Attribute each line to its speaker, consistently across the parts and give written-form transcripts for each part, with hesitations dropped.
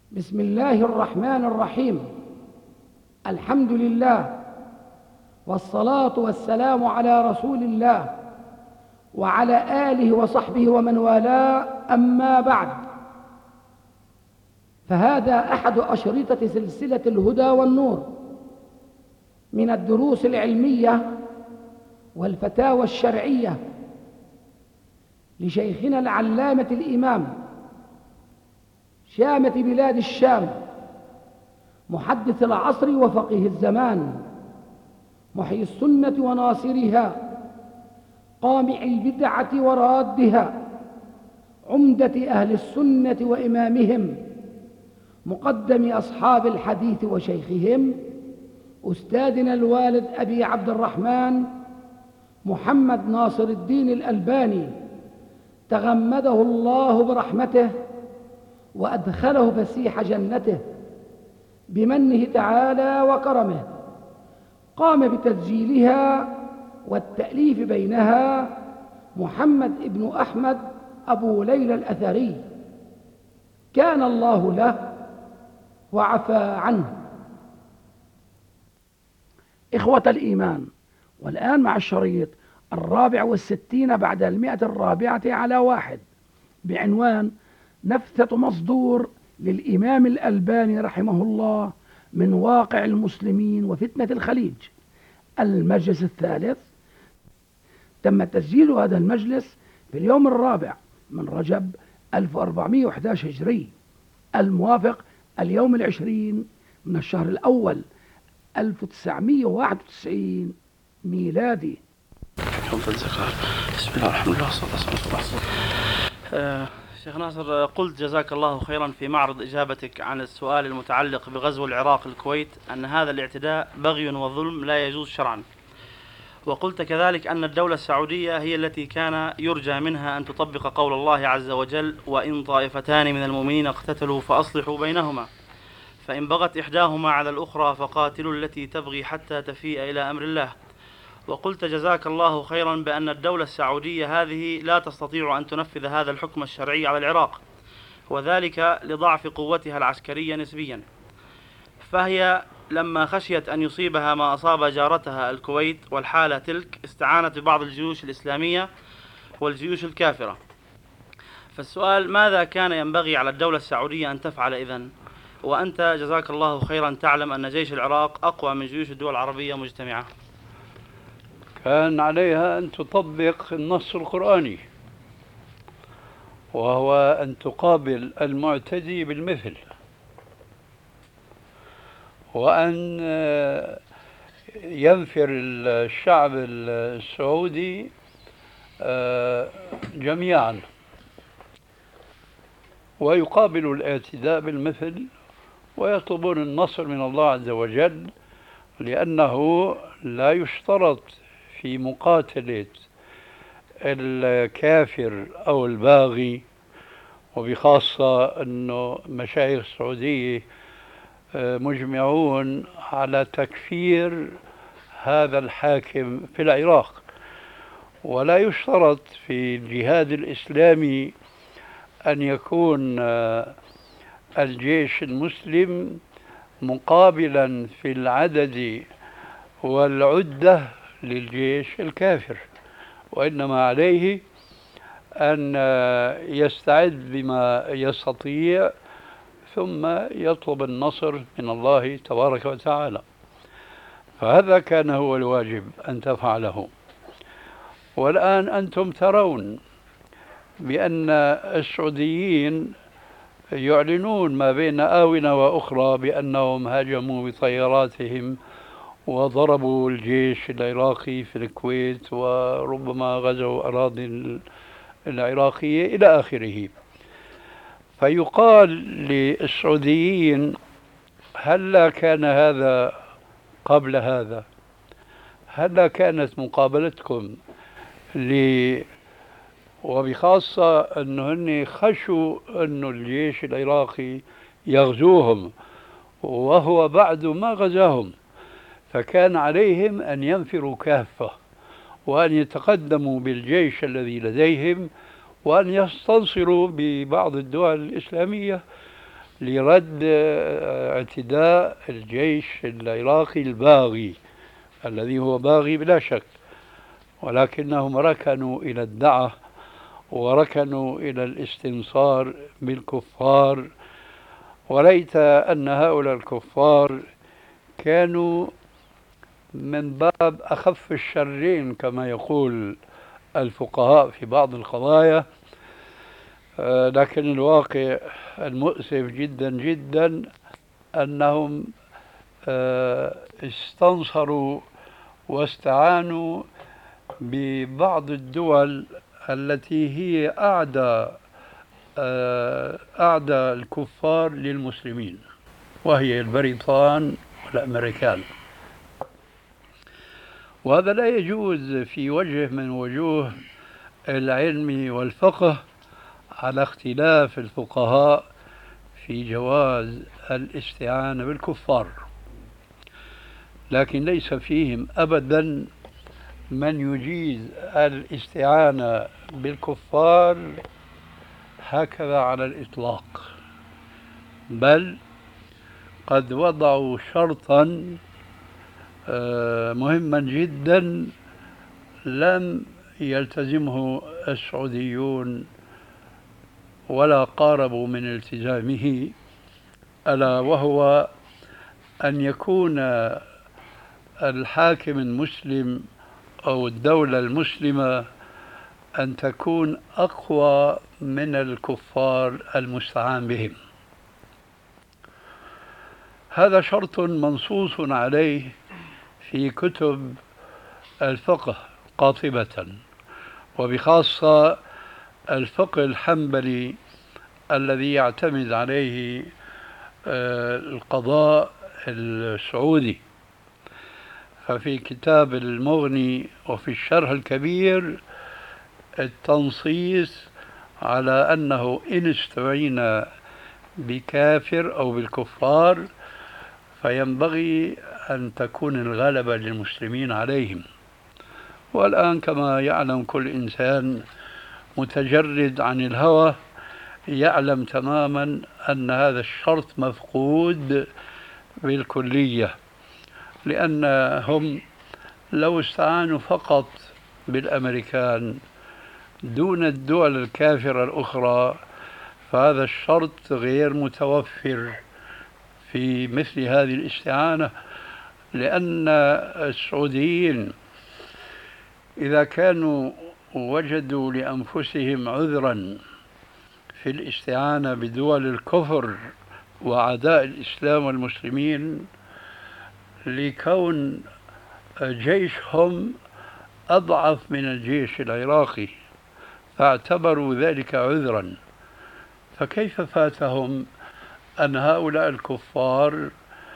Speaker 1: بسم الله الرحمن الرحيم. الحمد لله، والصلاة والسلام على رسول الله وعلى آله وصحبه ومن والاه، أما بعد، فهذا أحد أشرطة سلسلة الهدى والنور من الدروس العلمية والفتاوى الشرعية لشيخنا العلامة الإمام شامة بلاد الشام، محدث العصر وفقيه الزمان، محيي السنة وناصرها، قامع البدعة ورادها، عمدة أهل السنة وإمامهم، مقدم أصحاب الحديث وشيخهم، أستاذنا الوالد أبي عبد الرحمن محمد ناصر الدين الألباني، تغمده الله برحمته وأدخله فسيح جنته بمنه تعالى وكرمه. قام بتسجيلها والتأليف بينها محمد ابن أحمد أبو ليلى الأثري، كان الله له وعفى عنه. إخوة الإيمان، والآن مع الشريط 64 بعد 141 بعنوان نفثة مصدور للإمام الألباني رحمه الله من واقع المسلمين وفتنة الخليج، المجلس الثالث. تم تسجيل هذا المجلس في اليوم 4 من رجب 1411 هجري، الموافق اليوم 20 من الشهر الأول 1991 ميلادي.
Speaker 2: بسم الله الرحمن الرحيم. شيخ ناصر، قلت جزاك الله خيرا في معرض إجابتك عن السؤال المتعلق بغزو العراق الكويت أن هذا الاعتداء بغي وظلم لا يجوز شرعا، وقلت كذلك أن الدولة السعودية هي التي كان يرجى منها أن تطبق قول الله عز وجل: وإن طائفتان من المؤمنين اقتتلوا فأصلحوا بينهما، فإن بغت إحداهما على الأخرى فقاتلوا التي تبغي حتى تفيء إلى أمر الله. وقلت جزاك الله خيرا بأن الدولة السعودية هذه لا تستطيع أن تنفذ هذا الحكم الشرعي على العراق، وذلك لضعف قوتها العسكرية نسبيا، فهي لما خشيت أن يصيبها ما أصاب جارتها الكويت والحالة تلك استعانت ببعض الجيوش الإسلامية والجيوش الكافرة. فالسؤال: ماذا كان ينبغي على الدولة السعودية أن تفعل إذن؟ وأنت جزاك الله خيرا تعلم أن جيش العراق أقوى من جيوش الدول العربية مجتمعة.
Speaker 3: كان عليها أن تطبق النص القرآني، وهو أن تقابل المعتدي بالمثل، وأن ينفر الشعب السعودي جميعا ويقابل الاعتداء بالمثل ويطلبون النصر من الله عز وجل، لأنه لا يشترط في مقاتلة الكافر أو الباغي، وبخاصة أنه مشايخ السعودية مجمعون على تكفير هذا الحاكم في العراق، ولا يشترط في الجهاد الإسلامي أن يكون الجيش المسلم مقابلا في العدد والعدة للجيش الكافر، وإنما عليه أن يستعد بما يستطيع ثم يطلب النصر من الله تبارك وتعالى. فهذا كان هو الواجب أن تفعله. والآن أنتم ترون بأن السعوديين يعلنون ما بين آونة وأخرى بأنهم هاجموا بطياراتهم وضربوا الجيش العراقي في الكويت، وربما غزوا أراضي العراقية إلى آخره. فيقال للسعوديين: هلا كان هذا قبل هذا؟ هلا كانت مقابلتكم وبخاصة أنه هن خشوا أنه الجيش العراقي يغزوهم وهو بعد ما غزاهم، فكان عليهم أن ينفروا كافة وأن يتقدموا بالجيش الذي لديهم وأن يستنصروا ببعض الدول الإسلامية لرد اعتداء الجيش العراقي الباغي الذي هو باغي بلا شك، ولكنهم ركنوا إلى الدعة وركنوا إلى الاستنصار بالكفار. وليت أن هؤلاء الكفار كانوا من باب أخف الشرين كما يقول الفقهاء في بعض القضايا، لكن الواقع المؤسف جدا جدا أنهم استنصروا واستعانوا ببعض الدول التي هي أعدى الكفار للمسلمين، وهي البريطان والأمريكان. وهذا لا يجوز في وجه من وجوه العلم والفقه، على اختلاف الفقهاء في جواز الاستعانة بالكفار، لكن ليس فيهم أبدا من يجيز الاستعانة بالكفار هكذا على الإطلاق، بل قد وضعوا شرطا مهما جدا لم يلتزمه السعوديون ولا قاربوا من التزامه، ألا وهو أن يكون الحاكم المسلم أو الدولة المسلمة أن تكون أقوى من الكفار المستعان بهم. هذا شرط منصوص عليه في كتب الفقه قاطبة، وبخاصة الفقه الحنبلي الذي يعتمد عليه القضاء السعودي. ففي كتاب المغني وفي الشرح الكبير التنصيص على أنه إن استعين بكافر أو بالكفار فينبغي أن تكون الغلبة للمسلمين عليهم. والآن كما يعلم كل إنسان متجرد عن الهوى يعلم تماما أن هذا الشرط مفقود بالكلية، لأنهم لو استعانوا فقط بالأمريكان دون الدول الكافرة الأخرى فهذا الشرط غير متوفر في مثل هذه الاستعانة، لأن السعوديين إذا كانوا وجدوا لأنفسهم عذرا في الاستعانة بدول الكفر وأعداء الإسلام والمسلمين لكون جيشهم أضعف من الجيش العراقي فاعتبروا ذلك عذرا، فكيف فاتهم أن هؤلاء الكفار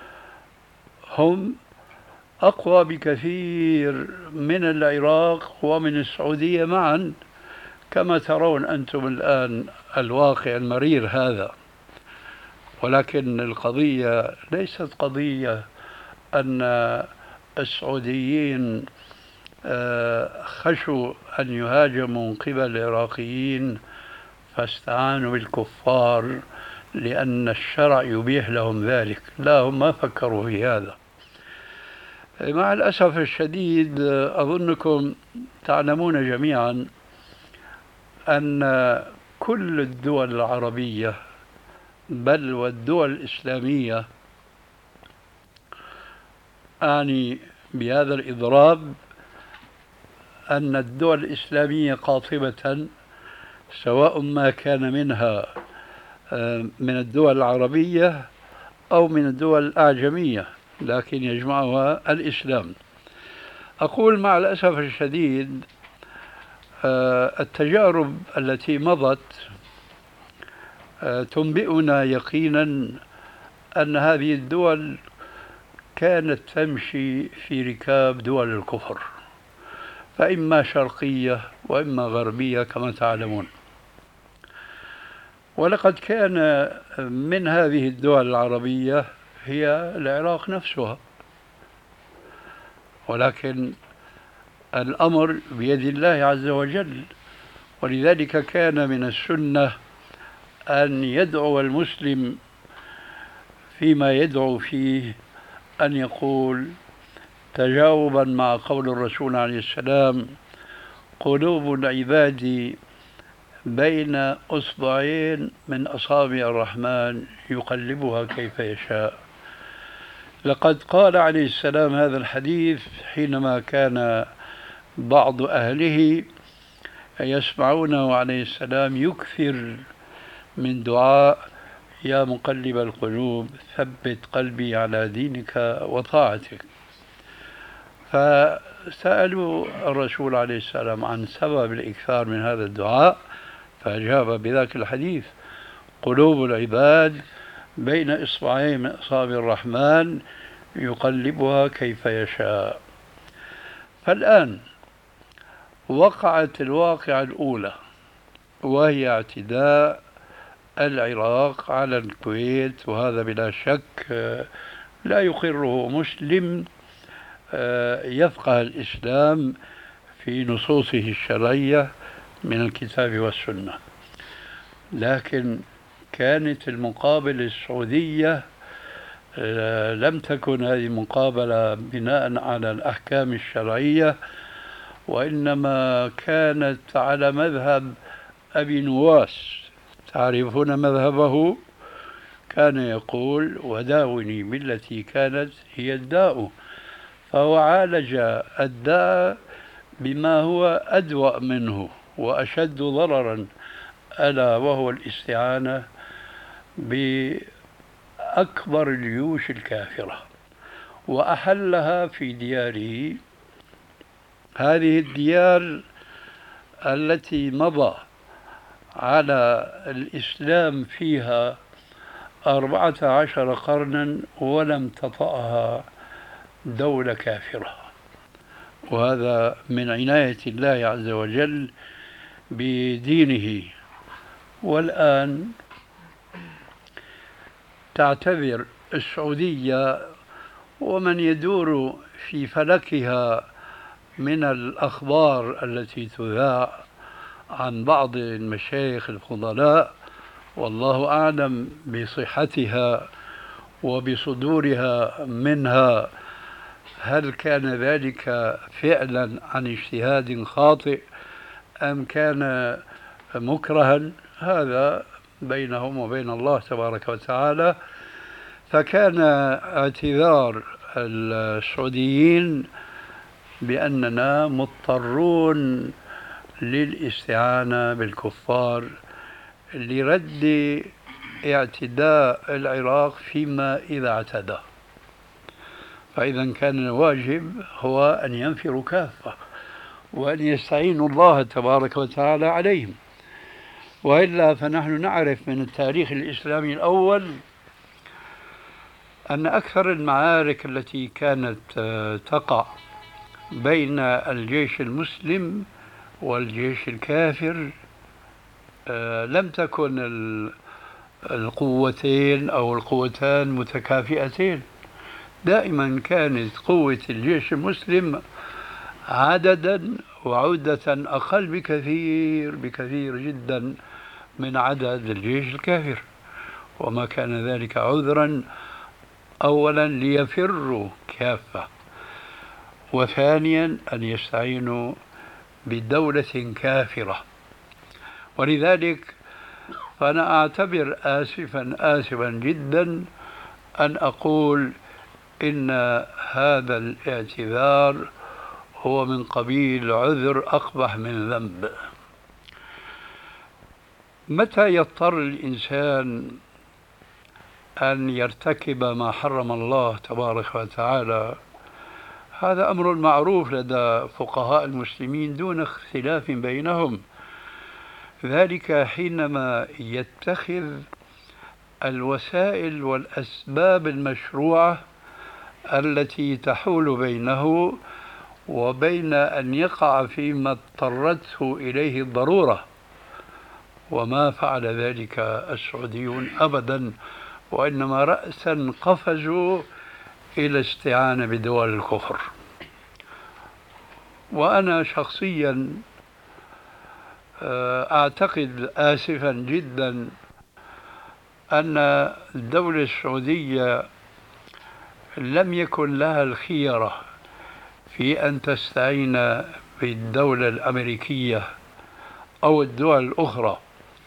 Speaker 3: هم أقوى بكثير من العراق ومن السعودية معا، كما ترون أنتم الآن الواقع المرير هذا. ولكن القضية ليست قضية أن السعوديين خشوا أن يهاجموا من قبل العراقيين فاستعانوا بالكفار لأن الشرع يبيح لهم ذلك، لا، هم ما فكروا في هذا. مع الأسف الشديد أظنكم تعلمون جميعا أن كل الدول العربية بل والدول الإسلامية، أعني بهذا الإضراب أن الدول الإسلامية قاطبة سواء ما كان منها من الدول العربية أو من الدول الأعجمية لكن يجمعها الإسلام. أقول مع الأسف الشديد التجارب التي مضت تنبئنا يقينا أن هذه الدول كانت تمشي في ركاب دول الكفر، فإما شرقية وإما غربية كما تعلمون. ولقد كان من هذه الدول العربية هي العراق نفسها، ولكن الأمر بيد الله عز وجل، ولذلك كان من السنة أن يدعو المسلم فيما يدعو فيه أن يقول تجاوبا مع قول الرسول عليه السلام: قلوب العباد بين أصبعين من أصابع الرحمن يقلبها كيف يشاء. لقد قال عليه السلام هذا الحديث حينما كان بعض أهله يسمعونه عليه السلام يكثر من دعاء: يا مقلب القلوب ثبت قلبي على دينك وطاعتك. فسألوا الرسول عليه السلام عن سبب الإكثار من هذا الدعاء، فأجاب بذاك الحديث: قلوب العباد بين إصبعين من أصابع الرحمن يقلبها كيف يشاء. فالآن وقعت الواقعة الأولى، وهي اعتداء العراق على الكويت، وهذا بلا شك لا يقره مسلم يفقه الإسلام في نصوصه الشرعية من الكتاب والسنة. لكن كانت المقابلة السعودية لم تكن هذه مقابلة بناء على الأحكام الشرعية، وإنما كانت على مذهب أبي نواس. تعرفون مذهبه؟ كان يقول: وداوني بالتي كانت هي الداء. فهو عالج الداء بما هو أدوأ منه وأشد ضررا، ألا وهو الاستعانة بأكبر الجيوش الكافرة، وأحلها في دياره. هذه الديار التي مضى على الإسلام فيها 14 قرنا ولم تطأها دولة كافرة، وهذا من عناية الله عز وجل بدينه. والآن تعتبر السعودية ومن يدور في فلكها من الأخبار التي تذاع عن بعض المشايخ الفضلاء، والله أعلم بصحتها وبصدورها منها، هل كان ذلك فعلا عن اجتهاد خاطئ أم كان مكرها؟ هذا بينهم وبين الله تبارك وتعالى. فكان اعتذار السعوديين بأننا مضطرون للاستعانة بالكفار لرد اعتداء العراق فيما إذا اعتدى. فإذا كان الواجب هو أن ينفروا كافة وأن يستعينوا الله تبارك وتعالى عليهم، وإلا فنحن نعرف من التاريخ الإسلامي الأول أن أكثر المعارك التي كانت تقع بين الجيش المسلم والجيش الكافر لم تكن القوتين أو القوتان متكافئتين. دائما كانت قوة الجيش المسلم عددا وعدة أقل بكثير جدا من عدد الجيش الكافر، وما كان ذلك عذرا أولا ليفروا كافة، وثانيا أن يستعينوا بدولة كافرة. ولذلك فأنا أعتبر آسفا جدا أن أقول إن هذا الاعتذار هو من قبيل عذر أقبح من ذنب. متى يضطر الإنسان أن يرتكب ما حرم الله تبارك وتعالى؟ هذا أمر معروف لدى فقهاء المسلمين دون اختلاف بينهم. ذلك حينما يتخذ الوسائل والأسباب المشروعة التي تحول بينه وبين أن يقع فيما اضطرته إليه الضرورة، وما فعل ذلك السعوديون أبدا، وإنما رأسا قفزوا إلى استعانة بدول الكفر. وأنا شخصيا أعتقد آسفا جدا أن الدولة السعودية لم يكن لها الخيرة في أن تستعين بالدولة الأمريكية أو الدول الأخرى،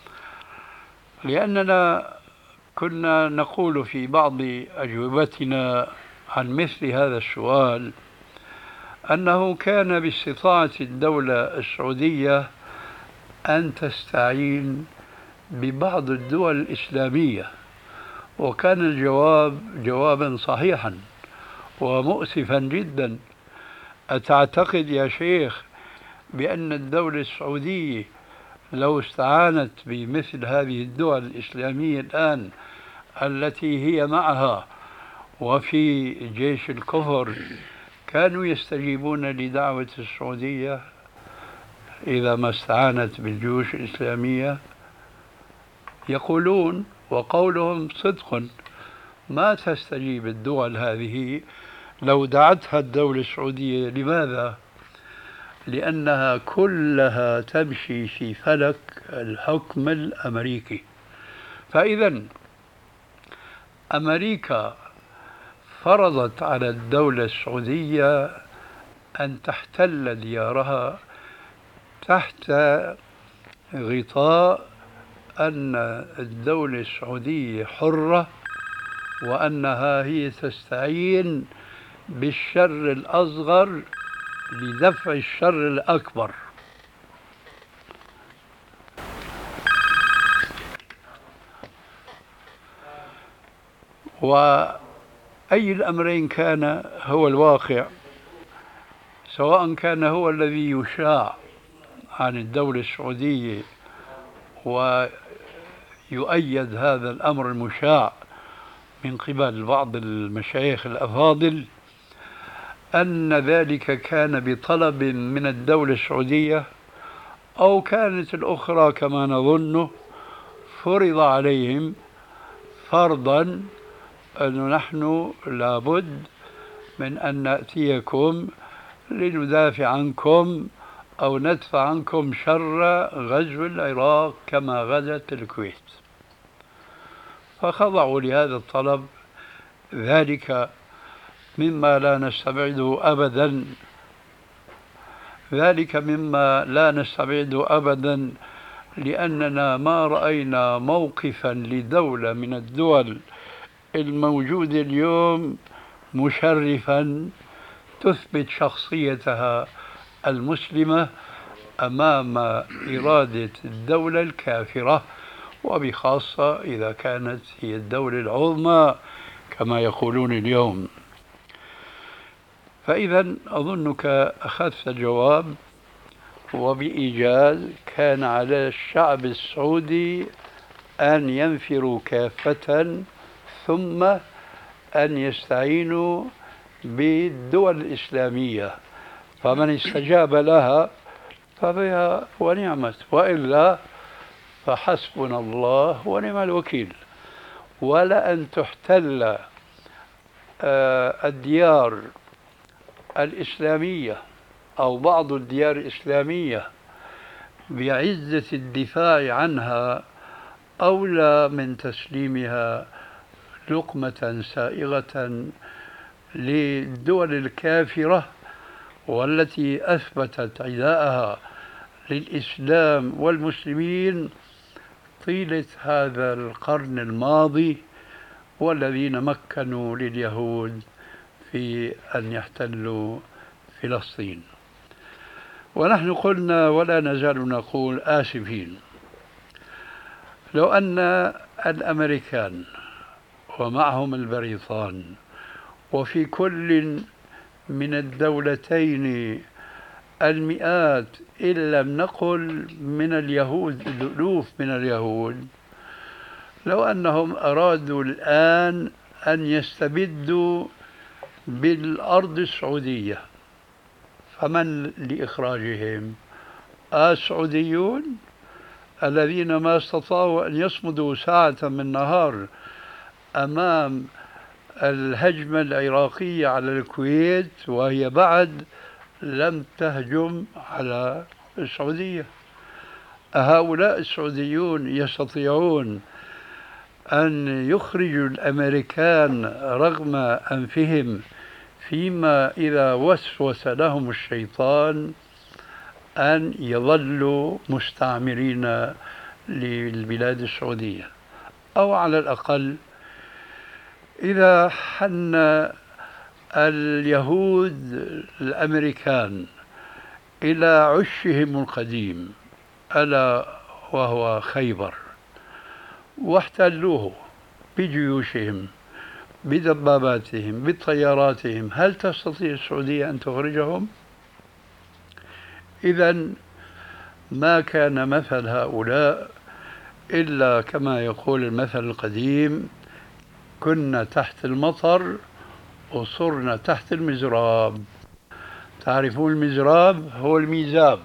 Speaker 3: لأننا كنا نقول في بعض أجوبتنا عن مثل هذا السؤال أنه كان باستطاعة الدولة السعودية أن تستعين ببعض الدول الإسلامية، وكان الجواب جوابا صحيحا ومؤسفا جدا. أتعتقد يا شيخ بأن الدولة السعودية لو استعانت بمثل هذه الدول الإسلامية الآن التي هي معها وفي جيش الكفر كانوا يستجيبون لدعوة السعودية إذا ما استعانت بالجيوش الإسلامية؟ يقولون وقولهم صدق، ما تستجيب الدول هذه لو دعتها الدولة السعودية. لماذا؟ لأنها كلها تمشي في فلك الحكم الأمريكي. فإذا أمريكا فرضت على الدولة السعودية أن تحتل ديارها تحت غطاء أن الدولة السعودية حرة، وأنها هي تستعين بالشر الأصغر لدفع الشر الأكبر. وأي الأمرين كان هو الواقع، سواء كان هو الذي يشاع عن الدولة السعودية ويؤيد هذا الأمر المشاع من قبل بعض المشايخ الأفاضل أن ذلك كان بطلب من الدولة السعودية، أو كانت الأخرى كما نظن فرض عليهم فرضا أن نحن لابد من أن نأتيكم لندافع عنكم أو ندفع عنكم شر غزو العراق كما غزت الكويت. فخضعوا لهذا الطلب. ذلك مما لا نستبعده أبدا، لأننا ما رأينا موقفا لدولة من الدول الموجودة اليوم مشرفا تثبت شخصيتها المسلمة أمام إرادة الدولة الكافرة، وبخاصة إذا كانت هي الدولة العظمى كما يقولون اليوم. فإذا أظنك أخذت الجواب، وبإيجاز كان على الشعب السعودي أن ينفروا كافة ثم أن يستعينوا بالدول الإسلامية، فمن استجاب لها فبها ونعمت، وإلا فحسبنا الله ونعم الوكيل. ولا أن تحتل الديار الإسلامية أو بعض الديار الإسلامية بعزة الدفاع عنها أولى من تسليمها لقمة سائغة للدول الكافرة والتي أثبتت عداءها للإسلام والمسلمين طيلة هذا القرن الماضي، والذين مكنوا لليهود في أن يحتلوا فلسطين. ونحن قلنا ولا نزال نقول آسفين، لو أن الأمريكان ومعهم البريطان وفي كل من الدولتين المئات إن لم نقل من اليهود الألوف من اليهود، لو أنهم أرادوا الآن أن يستبدوا بالأرض السعودية، فمن لإخراجهم؟ السعوديون الذين ما استطاعوا أن يصمدوا ساعة من نهار أمام الهجمة العراقية على الكويت، وهي بعد لم تهجم على السعودية. هؤلاء السعوديون يستطيعون أن يخرجوا الأمريكان رغم أنفهم فيما إذا وسوس لهم الشيطان أن يظلوا مستعمرين للبلاد السعودية، أو على الأقل إذا حن اليهود الأمريكان إلى عشهم القديم ألا وهو خيبر واحتلوه بجيوشهم بدباباتهم بطياراتهم، هل تستطيع السعودية أن تخرجهم؟ إذن ما كان مثل هؤلاء إلا كما يقول المثل القديم: كنا تحت المطر وصرنا تحت المزراب. تعرفون المزراب؟ هو الميزاب.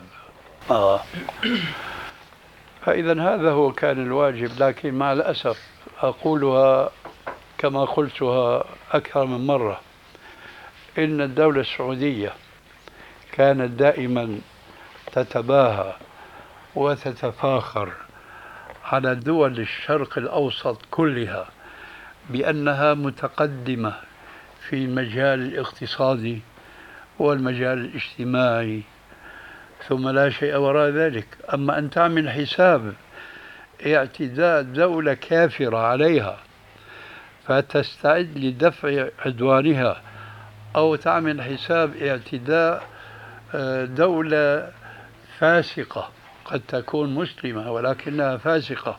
Speaker 3: فإذا هذا هو كان الواجب، لكن مع الأسف أقولها كما قلتها أكثر من مرة، إن الدولة السعودية كانت دائما تتباهى وتتفاخر على دول الشرق الأوسط كلها بأنها متقدمة في المجال الاقتصادي والمجال الاجتماعي، ثم لا شيء وراء ذلك. أما أن تعمل حساب اعتداء دولة كافرة عليها فتستعد لدفع عدوانها، أو تعمل حساب اعتداء دولة فاسقة قد تكون مسلمة ولكنها فاسقة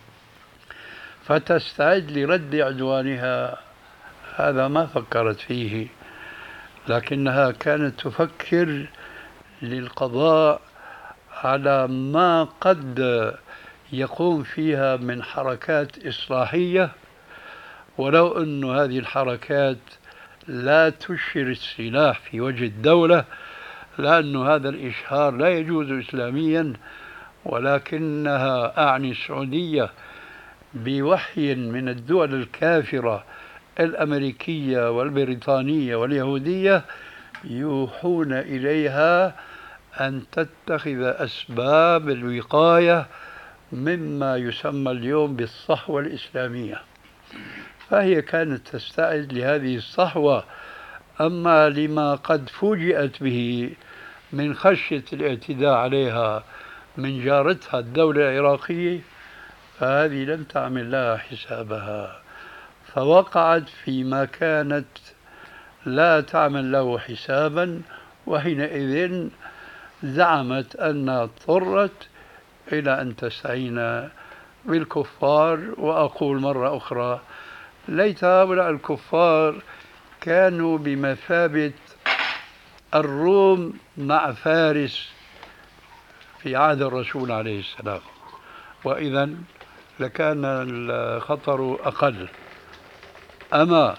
Speaker 3: فتستعد لرد عدوانها، هذا ما فكرت فيه، لكنها كانت تفكر للقضاء على ما قد يقوم فيها من حركات إصلاحية، ولو أن هذه الحركات لا تشهر السلاح في وجه الدولة، لأن هذا الإشهار لا يجوز إسلاميا، ولكنها أعني السعودية بوحي من الدول الكافرة الأمريكية والبريطانية واليهودية يوحون إليها أن تتخذ أسباب الوقاية مما يسمى اليوم بالصحوة الإسلامية، فهي كانت تستعد لهذه الصحوة. أما لما قد فوجئت به من خشية الاعتداء عليها من جارتها الدولة العراقية، فهذه لم تعمل لها حسابها، فوقعت فيما كانت لا تعمل له حسابا، وحينئذ زعمت أنها اضطرت إلى أن تستعين بالكفار. وأقول مرة أخرى: ليت هؤلاء الكفار كانوا بمثابة الروم مع فارس في عهد الرسول عليه السلام، وإذا لكان الخطر أقل. أما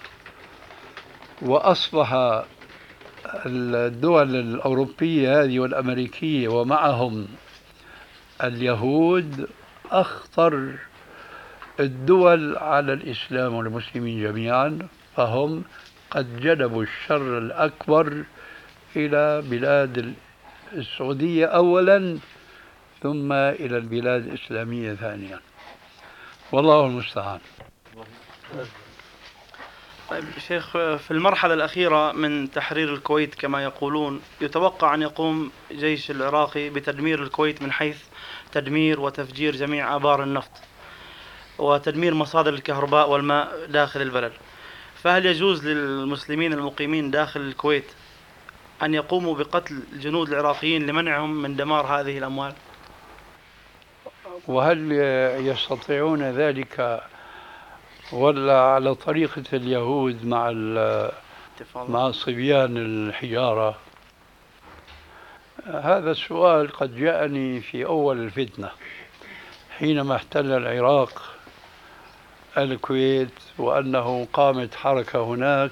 Speaker 3: وأصبح الدول الأوروبية هذه والأمريكية ومعهم اليهود أخطر الدول على الإسلام والمسلمين جميعا، فهم قد جلبوا الشر الأكبر إلى بلاد السعودية أولا، ثم إلى البلاد الإسلامية ثانيا، والله المستعان.
Speaker 2: طيب شيخ، في المرحلة الأخيرة من تحرير الكويت كما يقولون، يتوقع أن يقوم جيش العراقي بتدمير الكويت من حيث تدمير وتفجير جميع آبار النفط وتدمير مصادر الكهرباء والماء داخل البلد، فهل يجوز للمسلمين المقيمين داخل الكويت أن يقوموا بقتل الجنود العراقيين لمنعهم من دمار هذه الأموال؟
Speaker 3: وهل يستطيعون ذلك ولا على طريقة اليهود مع صبيان الحجارة؟ هذا السؤال قد جاءني في أول الفتنة حينما احتل العراق الكويت، وأنه قامت حركة هناك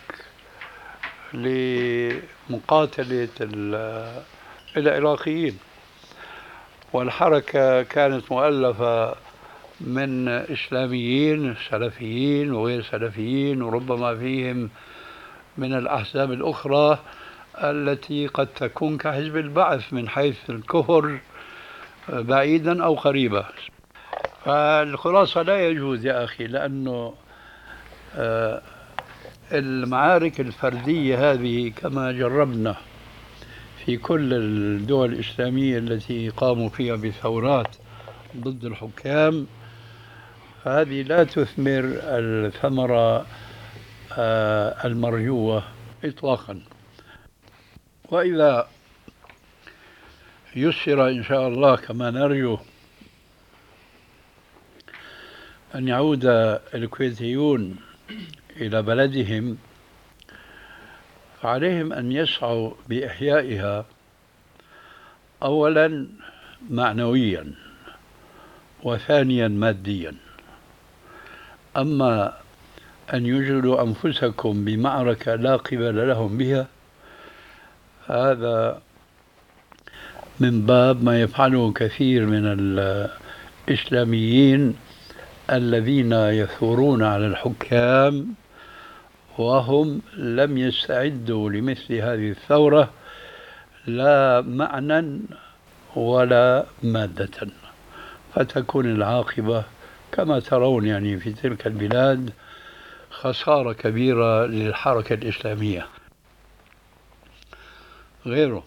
Speaker 3: لمقاتلة العراقيين، والحركة كانت مؤلفة من إسلاميين سلفيين وغير سلفيين، وربما فيهم من الأحزاب الأخرى التي قد تكون كحزب البعث من حيث الكفر بعيدا أو قريبا. فالخلاصة لا يجوز يا أخي، لأنه المعارك الفردية هذه كما جربنا في كل الدول الإسلامية التي قاموا فيها بثورات ضد الحكام، هذه لا تثمر الثمرة المرجوة إطلاقا. وإذا يسر إن شاء الله كما نرجو أن يعود الكويتيون إلى بلدهم، فعليهم أن يسعوا بإحيائها أولا معنويا وثانيا ماديا. أما أن يجلوا أنفسكم بمعركة لا قبل لهم بها، هذا من باب ما يفعله كثير من الإسلاميين الذين يثورون على الحكام وهم لم يستعدوا لمثل هذه الثورة لا معنى ولا مادة، فتكون العاقبة كما ترون يعني في تلك البلاد خسارة كبيرة للحركة الإسلامية. غيره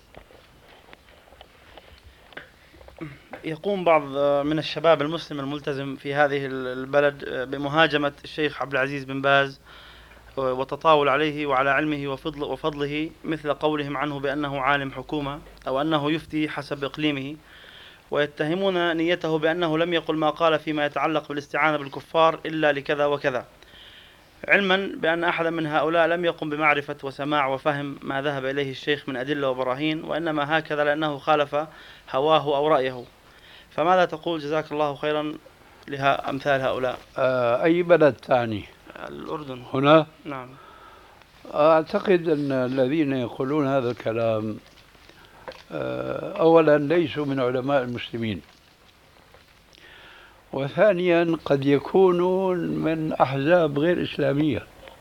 Speaker 2: يقوم بعض من الشباب المسلم الملتزم في هذه البلد بمهاجمة الشيخ عبد العزيز بن باز وتطاول عليه وعلى علمه وفضله، مثل قولهم عنه بأنه عالم حكومة أو أنه يفتي حسب إقليمه، ويتهمون نيته بأنه لم يقل ما قال فيما يتعلق بالاستعانة بالكفار إلا لكذا وكذا، علما بأن أحدا من هؤلاء لم يقم بمعرفة وسماع وفهم ما ذهب إليه الشيخ من أدلة وبراهين، وإنما هكذا لأنه خالف هواه أو رأيه. فماذا تقول جزاك الله خيرا لأمثال هؤلاء؟
Speaker 3: أي بلد تعني؟
Speaker 2: الأردن.
Speaker 3: هنا؟
Speaker 2: نعم.
Speaker 3: أعتقد أن الذين يقولون هذا الكلام أولا ليسوا من علماء المسلمين، وثانيا قد يكونون من أحزاب غير إسلامية،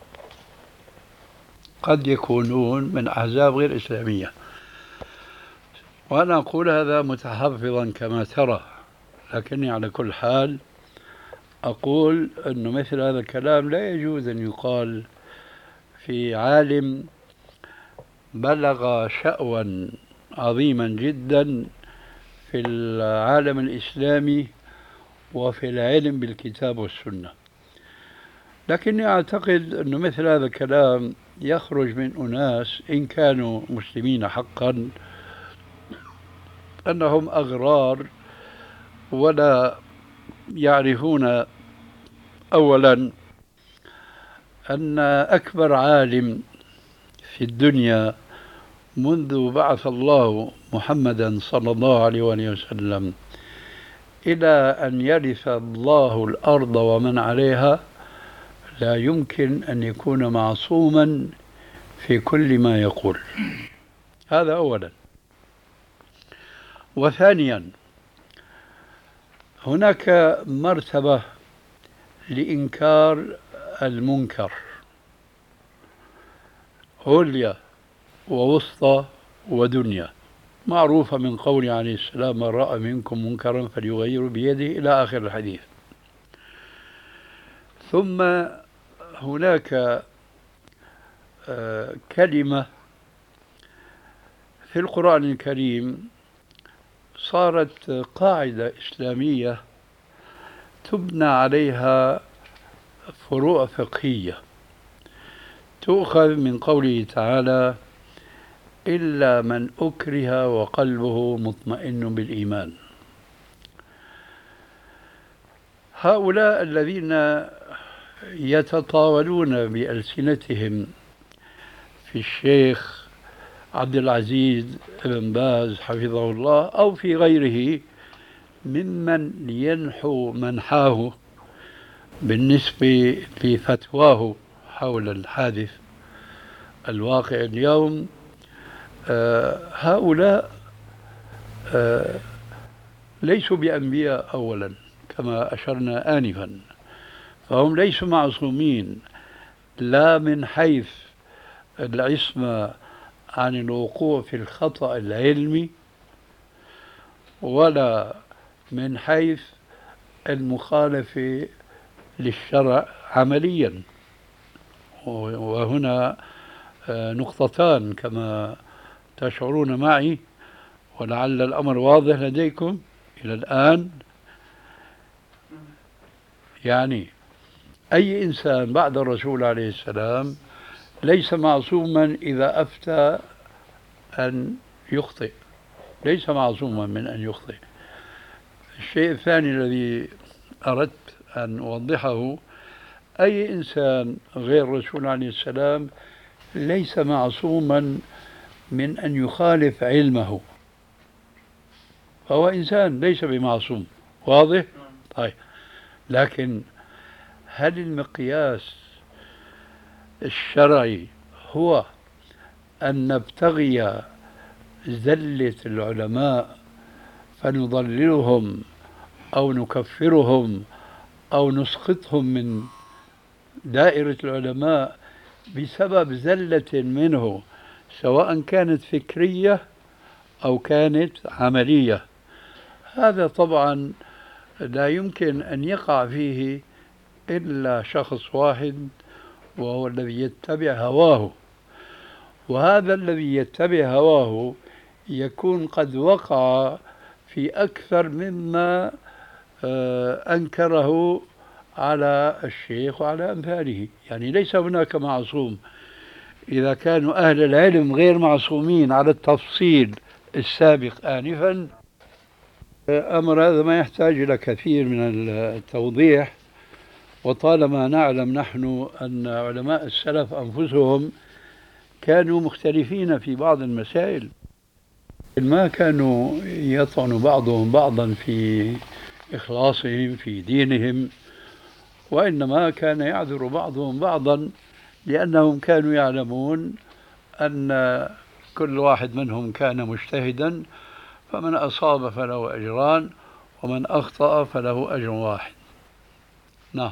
Speaker 3: قد يكونون من أحزاب غير إسلامية. وأنا أقول هذا متحفظا كما ترى، لكني على كل حال أقول أنه مثل هذا الكلام لا يجوز أن يقال في عالم بلغ شأوا عظيما جدا في العالم الإسلامي وفي العلم بالكتاب والسنة. لكني أعتقد أنه مثل هذا الكلام يخرج من أناس إن كانوا مسلمين حقا أنهم أغرار ولا يعرفون أولا أن أكبر عالم في الدنيا منذ بعث الله محمدا صلى الله عليه وسلم إلى أن يرث الله الأرض ومن عليها لا يمكن أن يكون معصوما في كل ما يقول. هذا أولا. وثانيا هناك مرتبة لإنكار المنكر، عليا ووسطى ودنيا، معروفة من قول عليه السلام: من رأى منكم منكرا فليغير بيده، إلى آخر الحديث. ثم هناك كلمة في القرآن الكريم صارت قاعدة إسلامية تبنى عليها فروع فقهية، تؤخذ من قوله تعالى: إلا من أكره وقلبه مطمئن بالإيمان. هؤلاء الذين يتطاولون بألسنتهم في الشيخ عبد العزيز بن باز حفظه الله أو في غيره ممن ينحو منحاه بالنسبة لفتواه حول الحادث الواقع اليوم، هؤلاء ليسوا بأنبياء أولا كما أشرنا آنفا، فهم ليسوا معصومين لا من حيث العصمة عن الوقوع في الخطأ العلمي ولا من حيث المخالفة للشرع عمليا. وهنا نقطتان كما تشعرون معي، ولعل الأمر واضح لديكم إلى الآن. يعني أي إنسان بعد الرسول عليه السلام ليس معصوما إذا أفتى أن يخطئ، ليس معصوما من أن يخطئ. الشيء الثاني الذي أردت أن أوضحه، أي إنسان غير الرسول عليه السلام ليس معصوما من أن يخالف علمه، فهو إنسان ليس بمعصوم. واضح؟ طيب، لكن هل المقياس الشرعي هو أن نبتغي زلة العلماء فنضللهم أو نكفرهم أو نسقطهم من دائرة العلماء بسبب زلة منه، سواء كانت فكرية أو كانت عملية؟ هذا طبعا لا يمكن أن يقع فيه إلا شخص واحد، وهو الذي يتبع هواه. وهذا الذي يتبع هواه يكون قد وقع في أكثر مما أنكره على الشيخ وعلى أمثاله. يعني ليس هناك معصوم. إذا كانوا أهل العلم غير معصومين على التفصيل السابق آنفا، أمر هذا ما يحتاج إلى كثير من التوضيح. وطالما نعلم نحن أن علماء السلف أنفسهم كانوا مختلفين في بعض المسائل، ما كانوا يطعن بعضهم بعضا في إخلاصهم في دينهم، وإنما كان يعذر بعضهم بعضا لأنهم كانوا يعلمون أن كل واحد منهم كان مجتهدا، فمن أصاب فله أجران ومن أخطأ فله أجر واحد. نعم.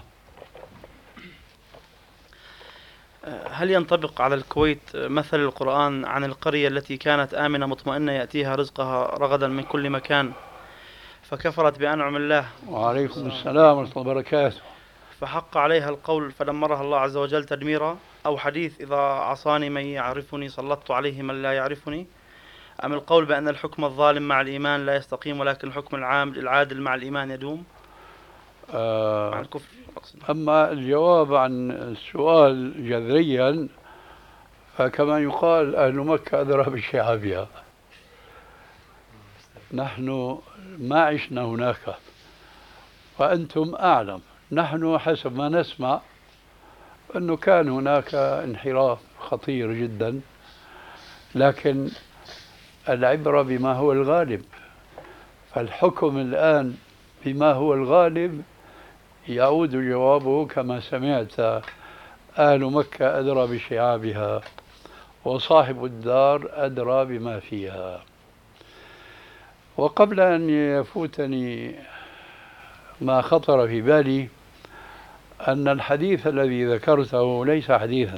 Speaker 2: هل ينطبق على الكويت مثل القرآن عن القرية التي كانت آمنة مطمئنة يأتيها رزقها رغدا من كل مكان فكفرت بأنعم الله؟
Speaker 3: وعليكم السلام ورحمة الله وبركاته.
Speaker 2: فحق عليها القول فدمرها الله عز وجل تدميرا؟ أو حديث إذا عصاني من يعرفني سلطت عليه من لا يعرفني؟ أم القول بأن الحكم الظالم مع الإيمان لا يستقيم ولكن الحكم العادل مع الإيمان يدوم؟ مع الكفر.
Speaker 3: أما الجواب عن السؤال جذريا، فكما يقال أهل مكة أدرى بشعابها. نحن ما عشنا هناك وأنتم أعلم. نحن حسب ما نسمع أنه كان هناك انحراف خطير جدا، لكن العبرة بما هو الغالب. فالحكم الآن بما هو الغالب يعود جوابه كما سمعت: أهل مكة أدرى بشعابها وصاحب الدار أدرى بما فيها. وقبل أن يفوتني ما خطر في بالي أن الحديث الذي ذكرته ليس حديثا.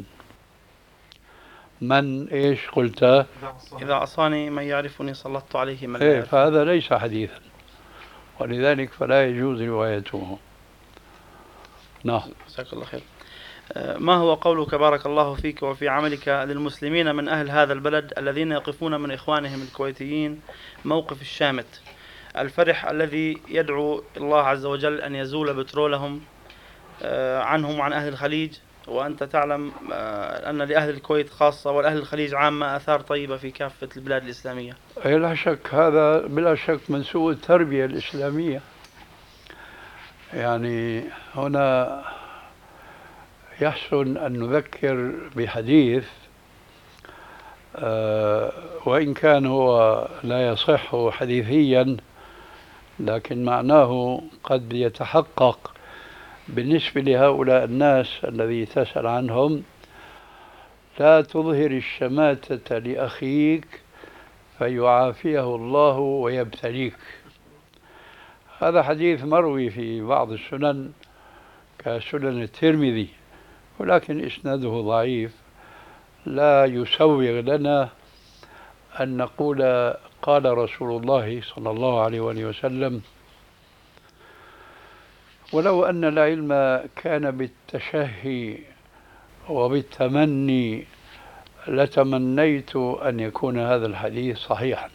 Speaker 3: من إيش قلت؟
Speaker 2: إذا عصاني من يعرفني سلطت عليه من لا يعرفني.
Speaker 3: فهذا ليس حديثا، ولذلك فلا يجوز روايته. نعم.
Speaker 2: جزاك الله خير. ما هو قولك بارك الله فيك وفي عملك للمسلمين من أهل هذا البلد الذين يقفون من إخوانهم الكويتيين موقف الشامت الفرح الذي يدعو الله عز وجل أن يزول بترولهم عنهم وعن أهل الخليج، وأنت تعلم أن لأهل الكويت خاصة والأهل الخليج عامة آثار طيبة في كافة البلاد الإسلامية؟
Speaker 3: لا شك، هذا بلا شك من سوء التربية الإسلامية. يعني هنا يحسن أن نذكر بحديث وإن كان هو لا يصح حديثيا، لكن معناه قد يتحقق بالنسبة لهؤلاء الناس الذي تسأل عنهم: لا تظهر الشماتة لأخيك فيعافيه الله ويبتليك. هذا حديث مروي في بعض السنن كسنن الترمذي، ولكن إسناده ضعيف، لا يسوغ لنا أن نقول قال رسول الله صلى الله عليه وآله وسلم: ولو أن العلم كان بالتشهي وبالتمني لتمنيت أن يكون هذا الحديث صحيحا،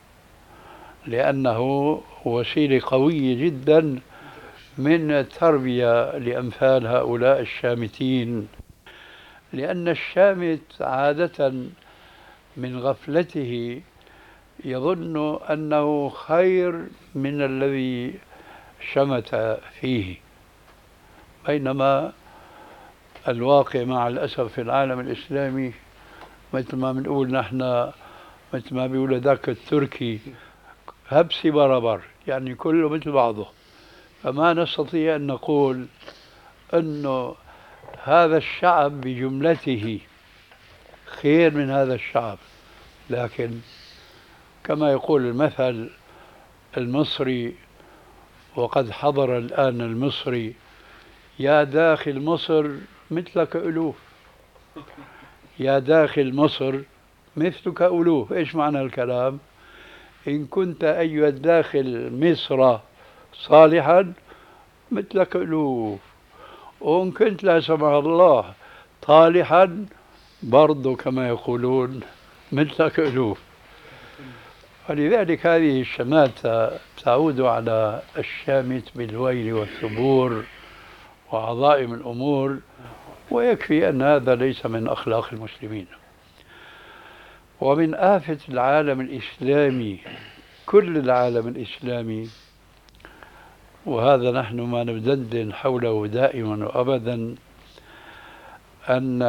Speaker 3: لأنه وسيلة قوية جدا من التربية لأمثال هؤلاء الشامتين. لأن الشامت عادة من غفلته يظن أنه خير من الذي شمت فيه، بينما الواقع مع الأسف في العالم الإسلامي مثل ما بنقول نحن، مثل ما بيقول ذاك التركي هبسي بربر، يعني كله مثل بعضه. فما نستطيع أن نقول أنه هذا الشعب بجملته خير من هذا الشعب، لكن كما يقول المثل المصري، وقد حضر الآن المصري: يا داخل مصر مثلك ألوف. يا داخل مصر مثلك ألوف. إيش معنى الكلام؟ إن كنت أيها الداخل مصر صالحا مثلك ألوف، وإن كنت لا سمح الله طالحا برضو كما يقولون مثلك ألوف. ولذلك هذه الشماتة تعود على الشامت بالويل والثبور وعظائم الأمور، ويكفي أن هذا ليس من أخلاق المسلمين. ومن آفة العالم الإسلامي، كل العالم الإسلامي، وهذا نحن ما ندندن حوله دائما وأبدا، أن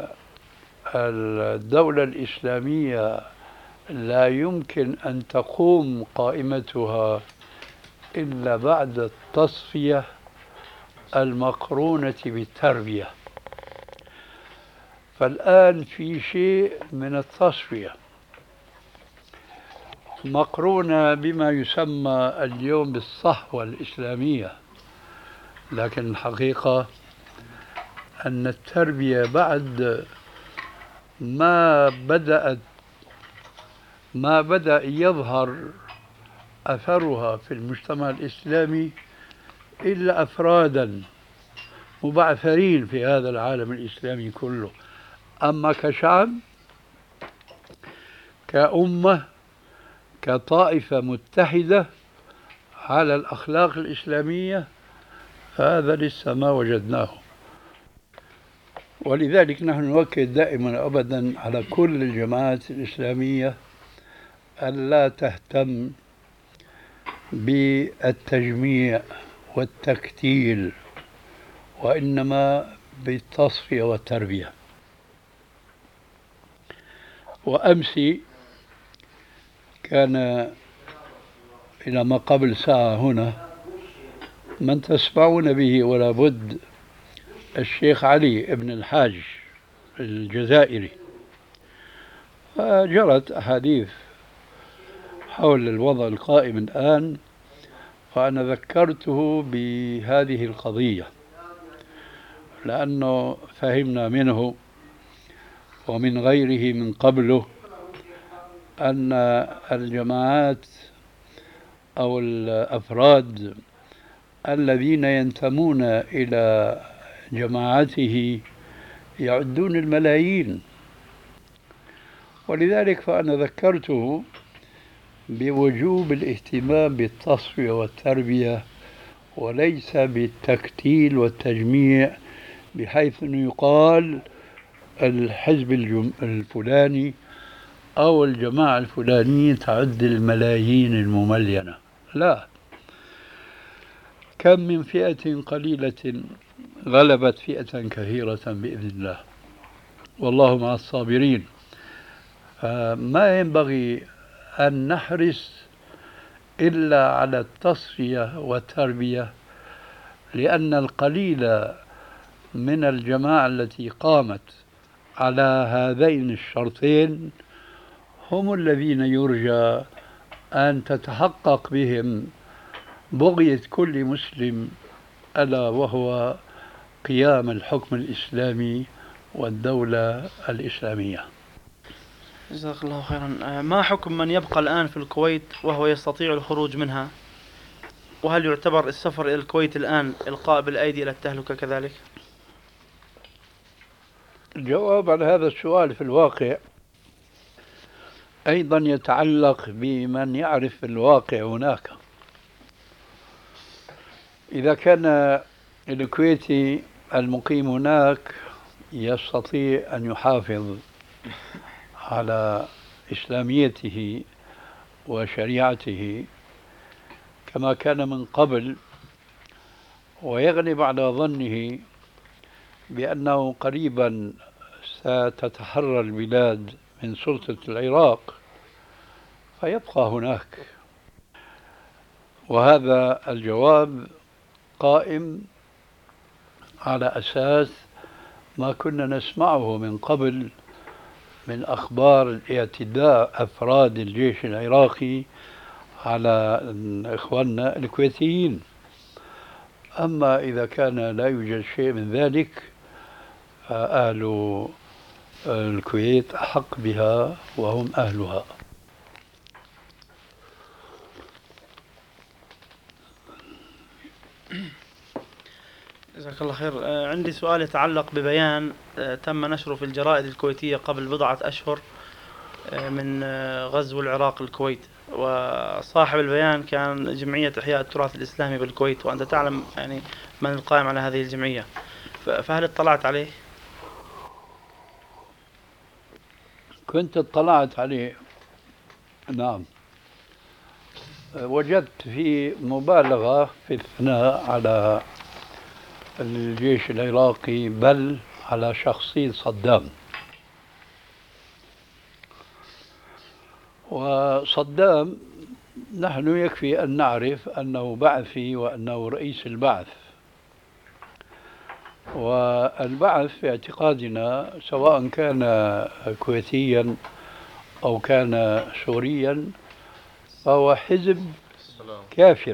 Speaker 3: الدولة الإسلامية لا يمكن أن تقوم قائمتها إلا بعد التصفية المقرونة بالتربية. فالآن في شيء من التصفية مقرونة بما يسمى اليوم بالصحوة الإسلامية، لكن الحقيقة أن التربية بعد ما بدأ يظهر أثرها في المجتمع الإسلامي إلا أفرادا مبعثرين في هذا العالم الإسلامي كله. أما كشعب، كأمة، كطائفة متحدة على الأخلاق الإسلامية، هذا لسه ما وجدناه. ولذلك نحن نؤكد دائما أبدا على كل الجماعات الإسلامية ألا تهتم بالتجميع والتكتيل، وإنما بالتصفية والتربية. وأمس كان إلى ما قبل ساعة هنا من تسمعون به ولا بد الشيخ علي بن الحاج الجزائري، فجرت أحاديث حول الوضع القائم الآن، وأنا ذكرته بهذه القضية لأنه فهمنا منه ومن غيره من قبله أن الجماعات أو الأفراد الذين ينتمون إلى جماعته يعدون الملايين. ولذلك فأنا ذكرته بوجوب الاهتمام بالتصفية والتربية، وليس بالتكتيل والتجميع، بحيث أنه يقال الحزب الفلاني أو الجماعة الفلانية تعد الملايين المملينة. لا، كم من فئة قليلة غلبت فئة كثيرة بإذن الله، والله مع الصابرين. ما ينبغي أن نحرص إلا على التصفية والتربية، لأن القليل من الجماعة التي قامت على هذين الشرطين هم الذين يرجى أن تتحقق بهم بغية كل مسلم، ألا وهو قيام الحكم الإسلامي والدولة الإسلامية.
Speaker 2: جزاك الله خيرا. ما حكم من يبقى الآن في الكويت وهو يستطيع الخروج منها؟ وهل يعتبر السفر إلى الكويت الآن إلقاء بالأيدي إلى التهلكة كذلك؟
Speaker 3: الجواب على هذا السؤال في الواقع أيضا يتعلق بمن يعرف الواقع هناك. إذا كان الكويتي المقيم هناك يستطيع أن يحافظ على إسلاميته وشريعته كما كان من قبل، ويغلب على ظنه بأنه قريبا ستتحرر البلاد من سلطة العراق، فيبقى هناك. وهذا الجواب قائم على أساس ما كنا نسمعه من قبل من أخبار اعتداء أفراد الجيش العراقي على إخواننا الكويتيين. أما إذا كان لا يوجد شيء من ذلك فأهل الكويت أحق بها وهم أهلها.
Speaker 2: جزاك الله خير. عندي سؤال يتعلق ببيان تم نشره في الجرائد الكويتية قبل بضعة أشهر من غزو العراق الكويت، وصاحب البيان كان جمعية إحياء التراث الإسلامي بالكويت، وأنت تعلم يعني من القائم على هذه الجمعية، فهل اطلعت عليه؟
Speaker 3: كنت اطلعت عليه، نعم. وجدت في مبالغة في الثناء على الجيش العراقي، بل على شخصية صدام. وصدام نحن يكفي أن نعرف أنه بعثي وأنه رئيس البعث، والبعث في اعتقادنا سواء كان كويتيا أو كان سوريا فهو حزب كافر.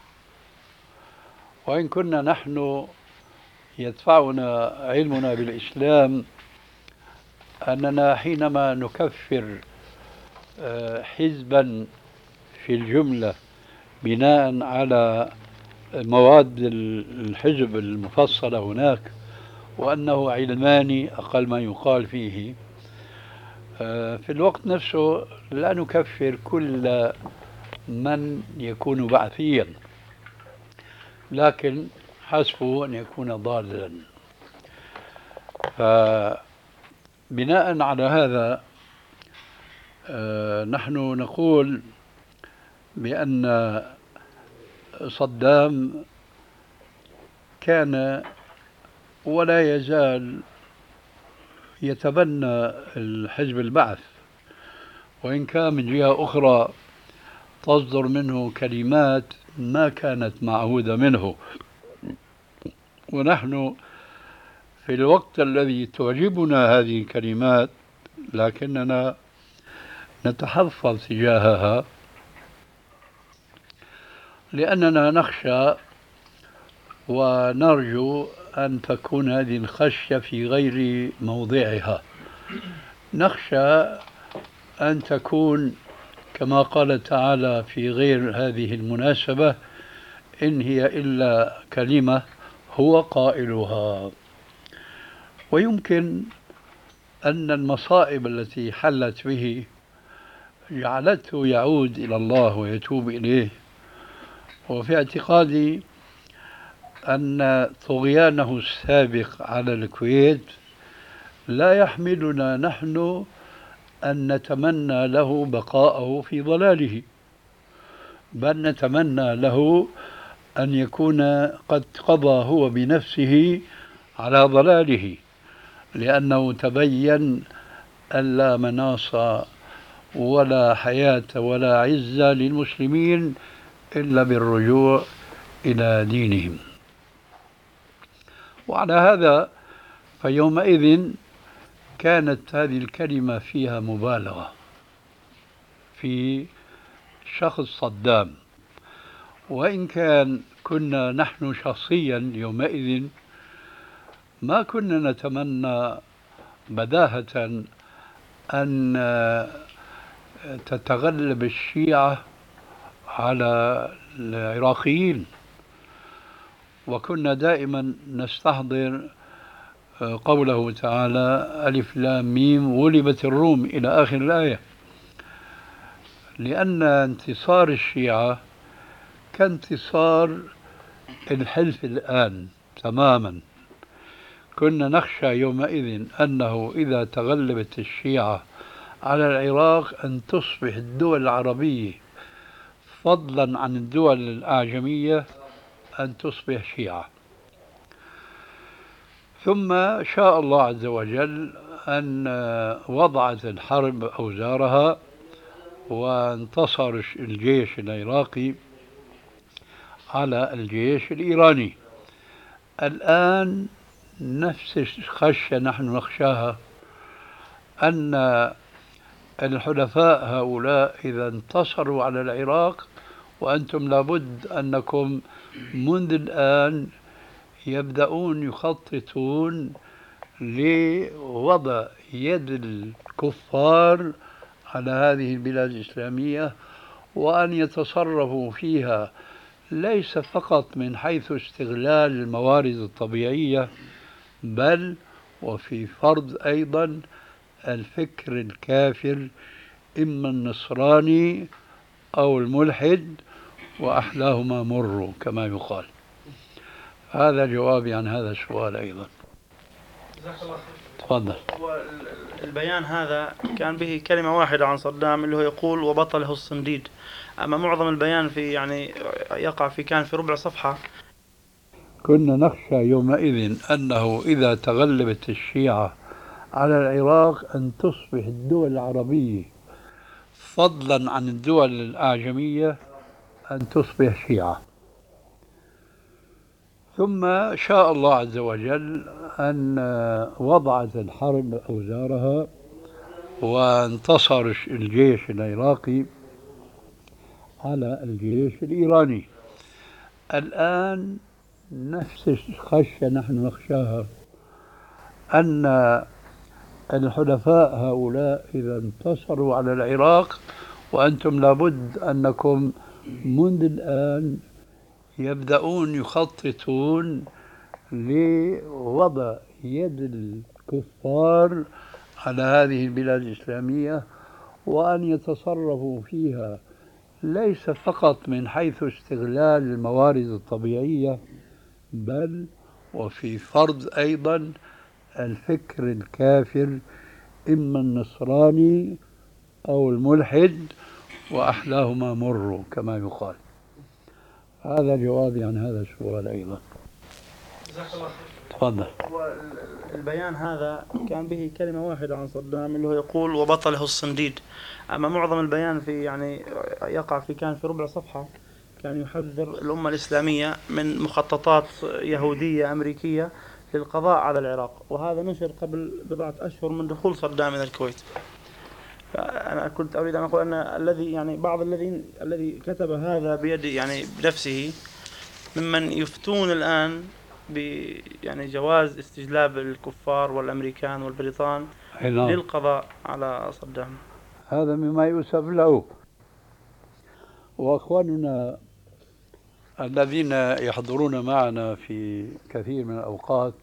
Speaker 3: وإن كنا نحن يدفعنا علمنا بالإسلام أننا حينما نكفر حزبا في الجملة بناء على مواد الحزب المفصلة هناك وأنه علماني أقل ما يقال فيه، في الوقت نفسه لا نكفر كل من يكون بعثيا، لكن حسبه أن يكون ضالا. فبناء على هذا نحن نقول بأن صدام كان ولا يزال يتبنى الحزب البعث، وإن كان من جهة أخرى تصدر منه كلمات ما كانت معهودة منه. ونحن في الوقت الذي تعجبنا هذه الكلمات لكننا نتحفظ تجاهها، لأننا نخشى ونرجو أن تكون هذه الخشية في غير موضعها. نخشى أن تكون كما قال تعالى في غير هذه المناسبة: إن هي إلا كلمة هو قائلها. ويمكن أن المصائب التي حلت به جعلته يعود إلى الله ويتوب إليه. وفي اعتقادي أن طغيانه السابق على الكويت لا يحملنا نحن أن نتمنى له بقاءه في ضلاله، بل نتمنى له أن يكون قد قضى هو بنفسه على ضلاله، لأنه تبين أن لا مناص ولا حياة ولا عزة للمسلمين إلا بالرجوع إلى دينهم. وعلى هذا فيومئذ كانت هذه الكلمة فيها مبالغة في شخص صدام، وإن كان كنا نحن شخصيا يومئذ ما كنا نتمنى بداهة أن تتغلب الشيعة على العراقيين، وكنا دائما نستحضر قوله تعالى ألف لام ميم غلبت الروم إلى آخر الآية، لأن انتصار الشيعة كانتصار الحلف الآن تماما. كنا نخشى يومئذ أنه إذا تغلبت الشيعة على العراق أن تصبح الدول العربية فضلا عن الدول الأعجمية أن تصبح شيعة. ثم شاء الله عز وجل أن وضعت الحرب أوزارها وانتصر الجيش العراقي على الجيش الإيراني. الآن نفس الخشية نحن نخشاها، أن الحلفاء هؤلاء إذا انتصروا على العراق، وأنتم لابد أنكم منذ الآن يبدأون يخططون لوضع يد الكفار على هذه البلاد الإسلامية، وأن يتصرفوا فيها ليس فقط من حيث استغلال الموارد الطبيعية، بل وفي فرض أيضا الفكر الكافر، إما النصراني أو الملحد، وأحلاهما مر كما يقال. هذا جوابي عن هذا السؤال أيضا.
Speaker 2: جزاك الله خير.
Speaker 3: تفضل.
Speaker 2: البيان هذا كان به كلمة واحدة عن صدام اللي هو يقول وبطله الصنديد، أما معظم البيان في كان في ربع صفحة.
Speaker 3: كنا نخشى يومئذ أنه إذا تغلبت الشيعة على العراق أن تصبح الدول العربية فضلا عن الدول الأعجمية أن تصبح شيعة. ثم شاء الله عز وجل أن وضعت الحرب أوزارها وانتصر الجيش العراقي على الجيش الإيراني. الآن نفس الخشية نحن نخشاها، أن الحلفاء هؤلاء إذا انتصروا على العراق، وأنتم لابد أنكم منذ الآن يبدأون يخططون لوضع يد الكفار على هذه البلاد الإسلامية، وأن يتصرفوا فيها ليس فقط من حيث استغلال الموارد الطبيعية، بل وفي فرض أيضا الفكر الكافر، إما النصراني أو الملحد، وأحلاهما مر كما يقال. هذا جوابي عن هذا السؤال أيضا.
Speaker 2: جزاك الله خير.
Speaker 3: تفضل.
Speaker 2: البيان هذا كان به كلمة واحدة عن صدام اللي هو يقول وبطله الصنديد، أما معظم البيان كان في ربع صفحة، كان يحذر الأمة الإسلامية من مخططات يهودية أمريكية للقضاء على العراق، وهذا نشر قبل بضعة أشهر من دخول صدام إلى الكويت. فأنا كنت أريد أن أقول أن الذي كتب هذا بيد بنفسه ممن يفتون الآن جواز استجلاب الكفار والأمريكان والبريطان للقضاء على صدام.
Speaker 3: هذا مما يؤسف له. وأخواننا الذين يحضرون معنا في كثير من الأوقات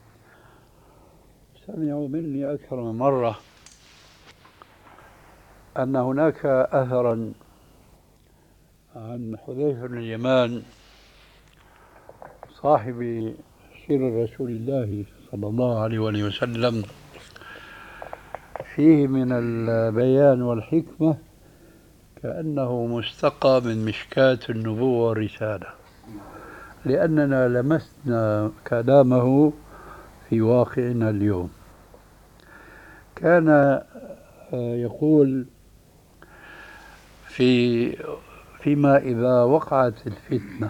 Speaker 3: سمعوا مني أكثر من مرة أن هناك أثرا عن حذيفة بن اليمان صاحب سير رسول الله صلى الله عليه وسلم فيه من البيان والحكمة كأنه مستقى من مشكاة النبوة والرسالة، لأننا لمسنا كلامه في واقعنا اليوم. كان يقول فيما إذا وقعت الفتنة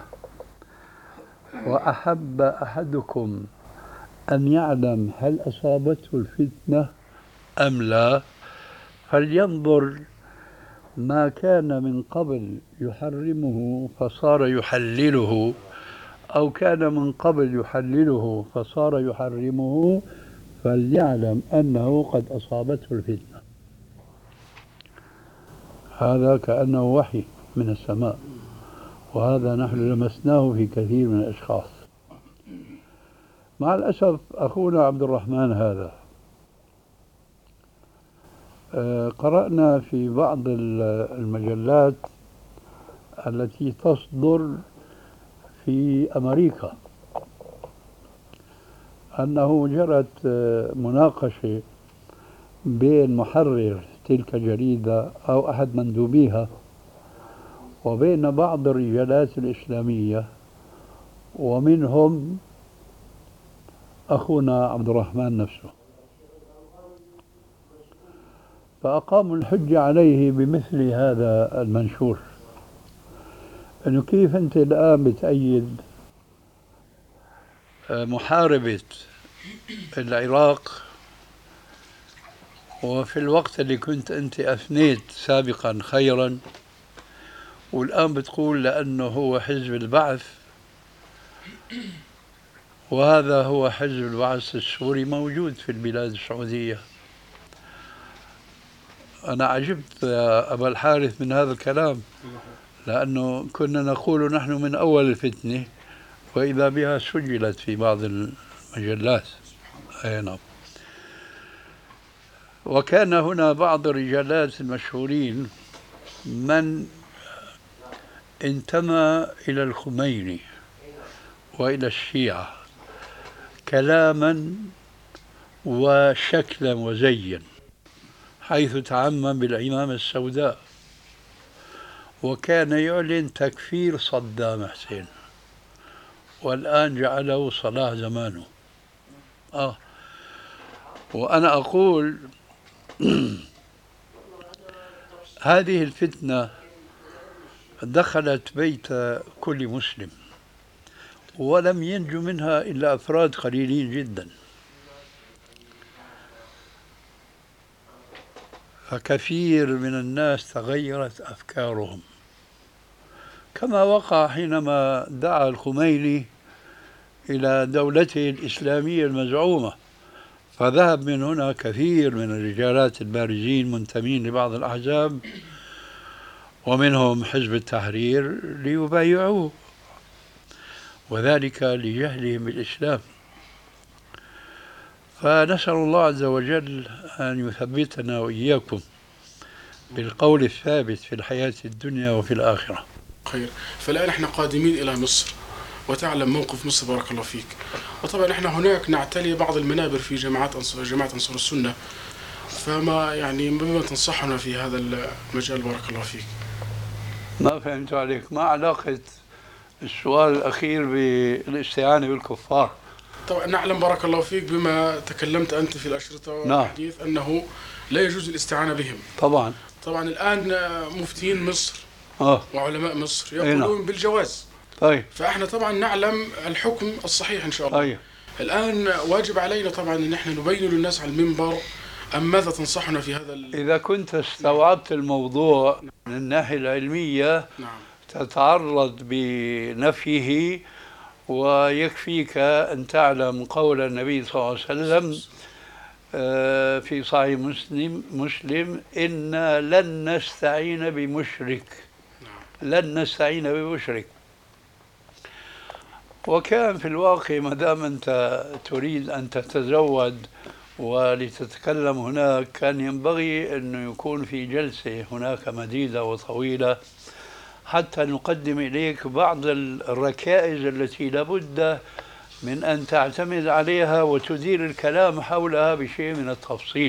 Speaker 3: وأحب أحدكم أن يعلم هل أصابته الفتنة أم لا، فلينظر ما كان من قبل يحرمه فصار يحلله، أو كان من قبل يحلله فصار يحرمه، فليعلم أنه قد أصابته الفتنة. هذا كأنه وحي من السماء، وهذا نحن لمسناه في كثير من الأشخاص. مع الأسف أخونا عبد الرحمن هذا قرأنا في بعض المجلات التي تصدر في أمريكا أنه جرت مناقشة بين محرر تلك الجريدة أو أحد مندوبيها وبين بعض الرجالات الإسلامية، ومنهم أخونا عبد الرحمن نفسه، فأقاموا الحجة عليه بمثل هذا المنشور، أنه كيف أنت الآن بتأيد محاربة العراق وفي الوقت اللي كنت أنت أثنيت سابقا خيرا، والآن بتقول لأنه هو حزب البعث، وهذا هو حزب البعث السوري موجود في البلاد السعودية. أنا عجبت يا أبا الحارث من هذا الكلام، لأنه كنا نقول نحن من أول الفتنة وإذا بها سجلت في بعض المجلات. أي نعم. وكان هنا بعض الرجالات المشهورين من انتمى إلى الخميني وإلى الشيعة كلاما وشكلا وزيا، حيث تعمم بالعمامة السوداء، وكان يعلن تكفير صدام حسين، والآن جعله صلاح زمانه. وأنا أقول هذه الفتنة دخلت بيت كل مسلم، ولم ينجو منها إلا أفراد قليلين جدا، فكثير من الناس تغيرت أفكارهم، كما وقع حينما دعا الخميني إلى دولته الإسلامية المزعومة، فذهب من هنا كثير من الرجالات البارزين منتمين لبعض الأحزاب ومنهم حزب التحرير ليبايعوه، وذلك لجهلهم بالإسلام. فنسأل الله عز وجل أن يثبتنا وإياكم بالقول الثابت في الحياة الدنيا وفي الآخرة.
Speaker 4: خير. فالآن احنا قادمين إلى مصر، وتعلم موقف مصر بارك الله فيك، وطبعا احنا هناك نعتلي بعض المنابر في جماعة أنصار السنة، فما يعني بما تنصحنا في هذا المجال بارك الله فيك؟
Speaker 3: ما فهمت عليك، ما علاقة السؤال الأخير بالاستعانة بالكفار؟
Speaker 4: طبعا نعلم بارك الله فيك بما تكلمت أنت في الأشرطة والحديث أنه لا يجوز الاستعانة بهم. طبعا الآن مفتين مصر وعلماء مصر يقولون بالجواز.
Speaker 3: طيب.
Speaker 4: فاحنا طبعا نعلم الحكم الصحيح ان شاء الله. أيه. الان واجب علينا طبعا ان احنا نبين للناس على المنبر ماذا تنصحنا في هذا
Speaker 3: اذا كنت استوعبت الموضوع من الناحيه العلميه.
Speaker 4: نعم.
Speaker 3: تتعرض بنفيه، ويكفيك ان تعلم قول النبي صلى الله عليه وسلم في صحيح مسلم إنا لن نستعين بمشرك. نعم. لن نستعين بمشرك. وكان في الواقع ما دام أنت تريد أن تتزود ولتتكلم هناك، كان ينبغي أن يكون في جلسة هناك مديدة وطويلة حتى نقدم إليك بعض الركائز التي لابد من أن تعتمد عليها وتدير الكلام حولها بشيء من التفصيل.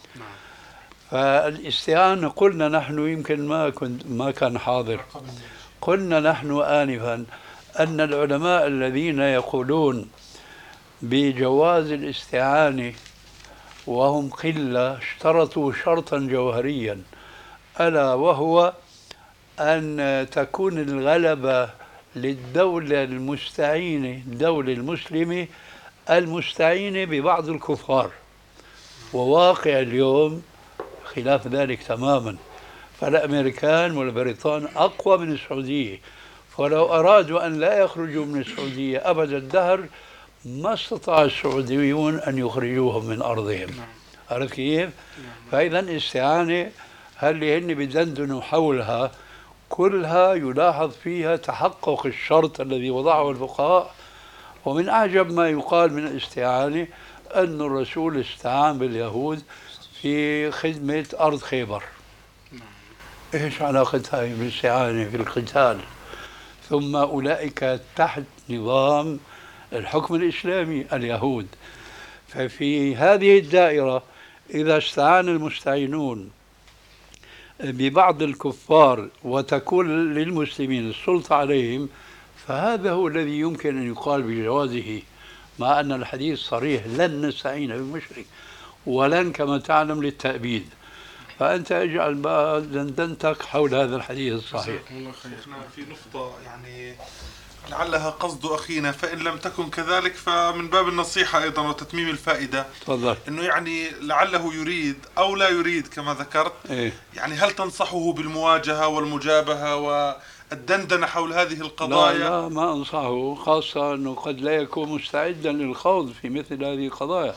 Speaker 3: فالاستعانة قلنا نحن، يمكن ما كان حاضر، قلنا نحن آنفا أن العلماء الذين يقولون بجواز الاستعانة وهم قلة اشترطوا شرطا جوهريا، ألا وهو أن تكون الغلبة للدولة المستعينة، الدولة المسلمة المستعينة ببعض الكفار، وواقع اليوم خلاف ذلك تماما. فالأمريكان والبريطان أقوى من السعودية، ولو أرادوا أن لا يخرجوا من السعودية أبد الدهر ما استطاع السعوديون أن يخرجوهم من أرضهم. عرفت كيف؟ فإذا الاستعانة هل هن بدندنوا حولها كلها يلاحظ فيها تحقق الشرط الذي وضعه الفقهاء. ومن أعجب ما يقال من الاستعانة أن الرسول استعان باليهود في خدمة أرض خيبر. إيش علاقتها بالاستعانة في القتال؟ ثم أولئك تحت نظام الحكم الإسلامي اليهود. ففي هذه الدائرة إذا استعان المستعينون ببعض الكفار وتكون للمسلمين السلطة عليهم، فهذا هو الذي يمكن أن يقال بجوازه، مع أن الحديث صريح: لن نستعين بالمشرك ولن كما تعلم للتأبيد. فأنت اجعل بقى دندنتك حول هذا الحديث الصحيح.
Speaker 5: في نقطة يعني لعلها قصد أخينا، فإن لم تكن كذلك فمن باب النصيحة أيضا وتتميم الفائدة.
Speaker 3: تفضل.
Speaker 5: إنه يعني لعله يريد أو لا يريد كما ذكرت.
Speaker 3: إيه؟
Speaker 5: يعني هل تنصحه بالمواجهة والمجابهة والدندنة حول هذه القضايا؟
Speaker 3: لا ما أنصحه، خاصة أنه قد لا يكون مستعدا للخوض في مثل هذه القضايا.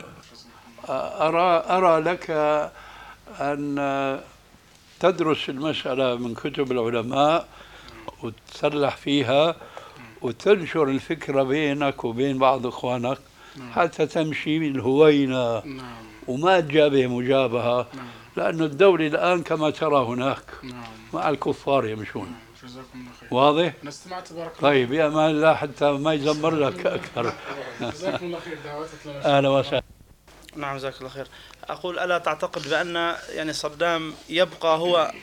Speaker 3: أرى لك أن تدرس المسألة من كتب العلماء وتسلح فيها وتنشر الفكرة بينك وبين بعض إخوانك حتى تمشي بالهوينة وما تجابه مجابهة، لأن الدولة الآن كما ترى هناك مع الكفار يمشون. واضح؟
Speaker 4: أنا استمعت بارك الله.
Speaker 3: طيب يا أمان الله حتى ما يزمر لك أكثر.
Speaker 4: جزاكم الله خير دعواتك لنا.
Speaker 3: أهلا وسهلا.
Speaker 2: نعم جزاك الله خير. أقول ألا تعتقد بأن يعني صدام يبقى هو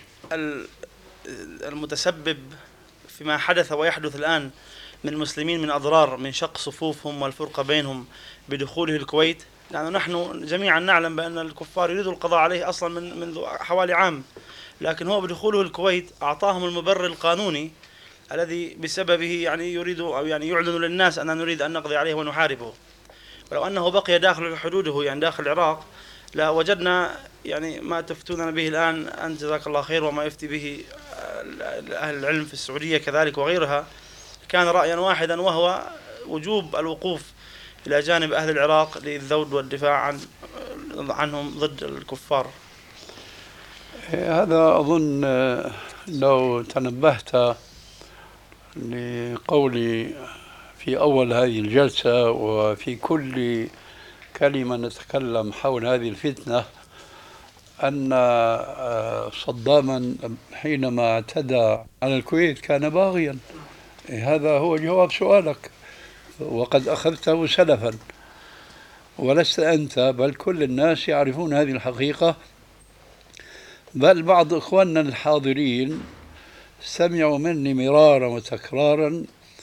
Speaker 2: المتسبب فيما حدث ويحدث الآن من المسلمين من أضرار، من شق صفوفهم والفرقة بينهم بدخوله الكويت؟ لأن نحن جميعا نعلم بأن الكفار يريدوا القضاء عليه أصلا منذ حوالي عام، لكن هو بدخوله الكويت أعطاهم المبرر القانوني الذي بسببه يعني يريدوا أو يعني يعلنوا للناس أننا نريد أن نقضي عليه ونحاربه. ولو أنه بقي داخل حدوده يعني داخل العراق لوجدنا يعني ما تفتوننا به الآن أنت جزاك الله خير، وما يفتي به أهل العلم في السعودية كذلك وغيرها، كان رأيا واحدا وهو وجوب الوقوف إلى جانب أهل العراق للذود والدفاع عنهم ضد الكفار.
Speaker 3: هذا أظن لو تنبهت لقولي في أول هذه الجلسة وفي كل كلمة نتكلم حول هذه الفتنة أن صداما حينما اعتدى على الكويت كان باغيا. هذا هو جواب سؤالك، وقد أخذته سلفا، ولست أنت بل كل الناس يعرفون هذه الحقيقة. بل بعض إخواننا الحاضرين سمعوا مني مرارا وتكرارا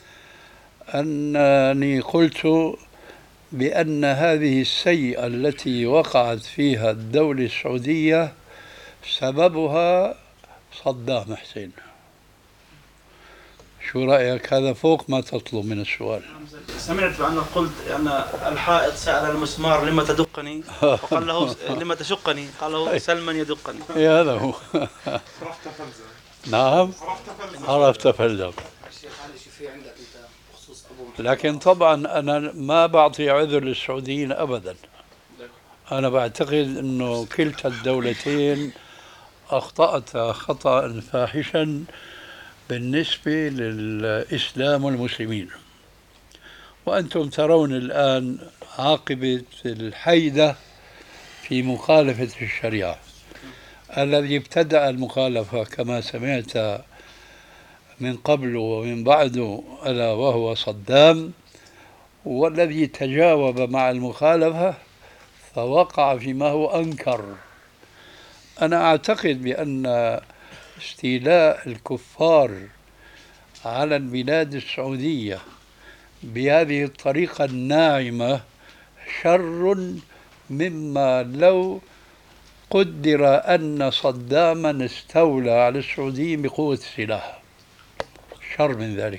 Speaker 3: أنني قلت بأن هذه السيئة التي وقعت فيها الدولة السعودية سببها صدام حسين. شو رأيك؟ هذا فوق ما تطلب من السؤال.
Speaker 2: سمعت بأنك قلت أن الحائط سأل المسمار لما تدقني، وقال له لما تشقني، قال له سلما يدقني.
Speaker 3: هذا هو.
Speaker 5: عرفت فلزم.
Speaker 3: نعم عرفت فلزم. لكن طبعا أنا ما بعطي عذر للسعوديين أبدا. أنا بعتقد أنه كلتا الدولتين أخطأتا خطأ فاحشا بالنسبة للإسلام والمسلمين. وأنتم ترون الآن عاقبة الحيدة في مخالفة الشريعة. الذي ابتدأ المخالفة كما سمعت من قبل ومن بعده ألا وهو صدام، والذي تجاوب مع المخالفة فوقع فيما هو أنكر. أنا أعتقد بأن استيلاء الكفار على البلاد السعودية بهذه الطريقة الناعمة شر مما لو قدر أن صداما استولى على السعوديين بقوة السلاح. شر من ذلك.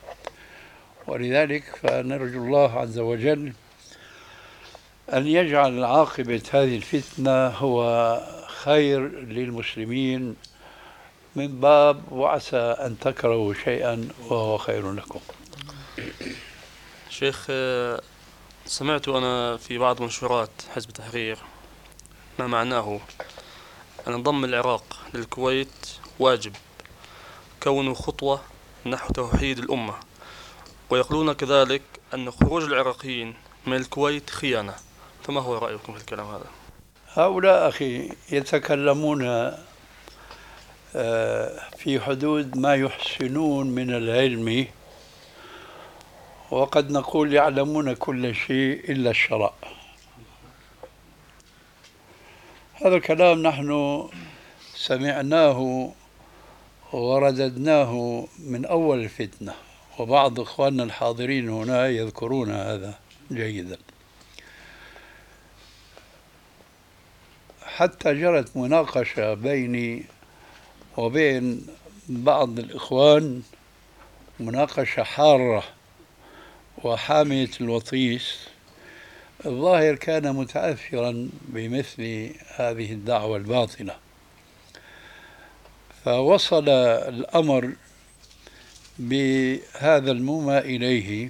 Speaker 3: ولذلك فنرجو الله عز وجل أن يجعل عاقبة هذه الفتنة هو خير للمسلمين، من باب وعسى أن تكرهوا شيئا وهو خير لكم.
Speaker 6: شيخ، سمعت أنا في بعض منشورات حزب التحرير ما معناه أن ضم العراق للكويت واجب، كونه خطوة نحو توحيد الأمة، ويقولون كذلك أن خروج العراقيين من الكويت خيانة، فما هو رأيكم في الكلام هذا؟
Speaker 3: هؤلاء أخي يتكلمون في حدود ما يحسنون من العلم، وقد نقول يعلمون كل شيء إلا الشرع. هذا الكلام نحن سمعناه ورددناه من أول الفتنة، وبعض إخواننا الحاضرين هنا يذكرون هذا جيدا. حتى جرت مناقشة بيني وبين بعض الإخوان، مناقشة حارة وحامية الوطيس. الظاهر كان متأثرا بمثل هذه الدعوة الباطلة، فوصل الأمر بهذا المومى إليه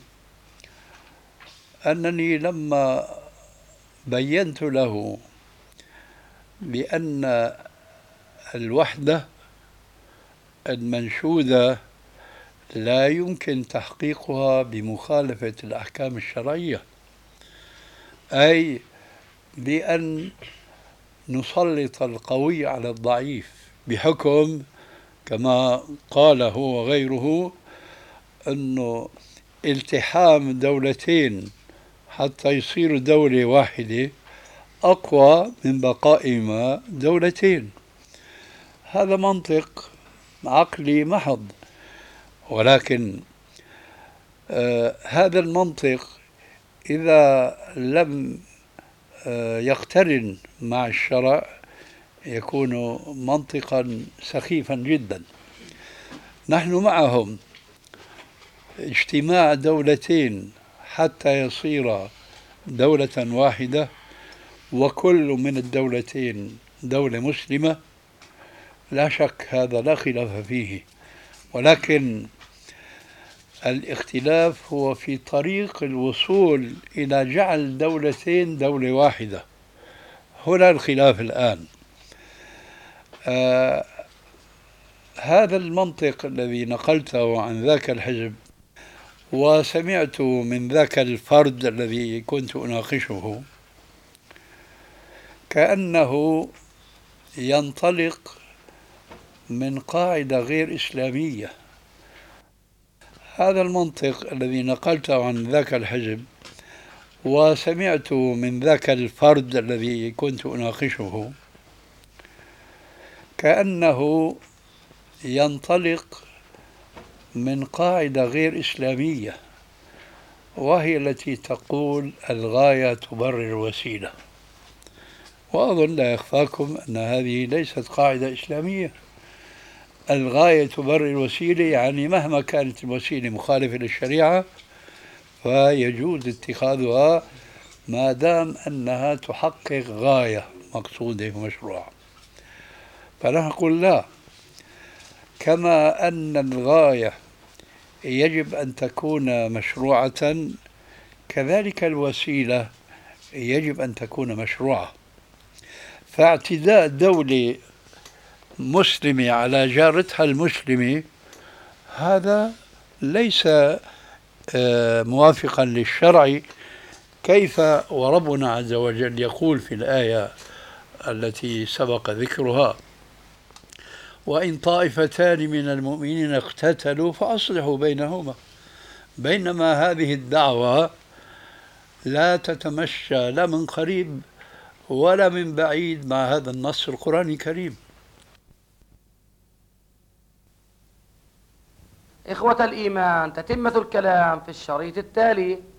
Speaker 3: أنني لما بينت له بأن الوحدة المنشودة لا يمكن تحقيقها بمخالفة الأحكام الشرعية، أي بأن نسلط القوي على الضعيف بحكم كما قال هو وغيره أنه التحام دولتين حتى يصيروا دولة واحدة أقوى من بقائهما دولتين. هذا منطق عقلي محض، ولكن هذا المنطق إذا لم يقترن مع الشرع يكون منطقا سخيفا جدا. نحن معهم اجتماع دولتين حتى يصير دولة واحدة، وكل من الدولتين دولة مسلمة، لا شك هذا لا خلاف فيه، ولكن الاختلاف هو في طريق الوصول إلى جعل دولتين دولة واحدة. هنا الخلاف الآن. هذا المنطق الذي نقلته عن ذاك الحزب وسمعت من ذاك الفرد الذي كنت أناقشه كأنه ينطلق من قاعدة غير إسلامية. هذا المنطق الذي نقلته عن ذاك الحزب وسمعت من ذاك الفرد الذي كنت أناقشه كأنه ينطلق من قاعدة غير إسلامية، وهي التي تقول الغاية تبرر الوسيلة. وأظن لا يخفاكم أن هذه ليست قاعدة إسلامية. الغاية تبرر الوسيلة يعني مهما كانت الوسيلة مخالفة للشريعة فيجوز اتخاذها ما دام أنها تحقق غاية مقصودة ومشروعة. فنحن نقول لا، كما أن الغاية يجب أن تكون مشروعة كذلك الوسيلة يجب أن تكون مشروعة. فاعتداء دولة مسلمة على جارتها المسلمة هذا ليس موافقا للشرع. كيف وربنا عز وجل يقول في الآية التي سبق ذكرها: وإن طائفتان من المؤمنين اقتتلوا فأصلحوا بينهما. بينما هذه الدعوة لا تتمشى لا من قريب ولا من بعيد مع هذا النص القرآني الكريم.
Speaker 1: إخوة الإيمان، تتمة الكلام في الشريط التالي.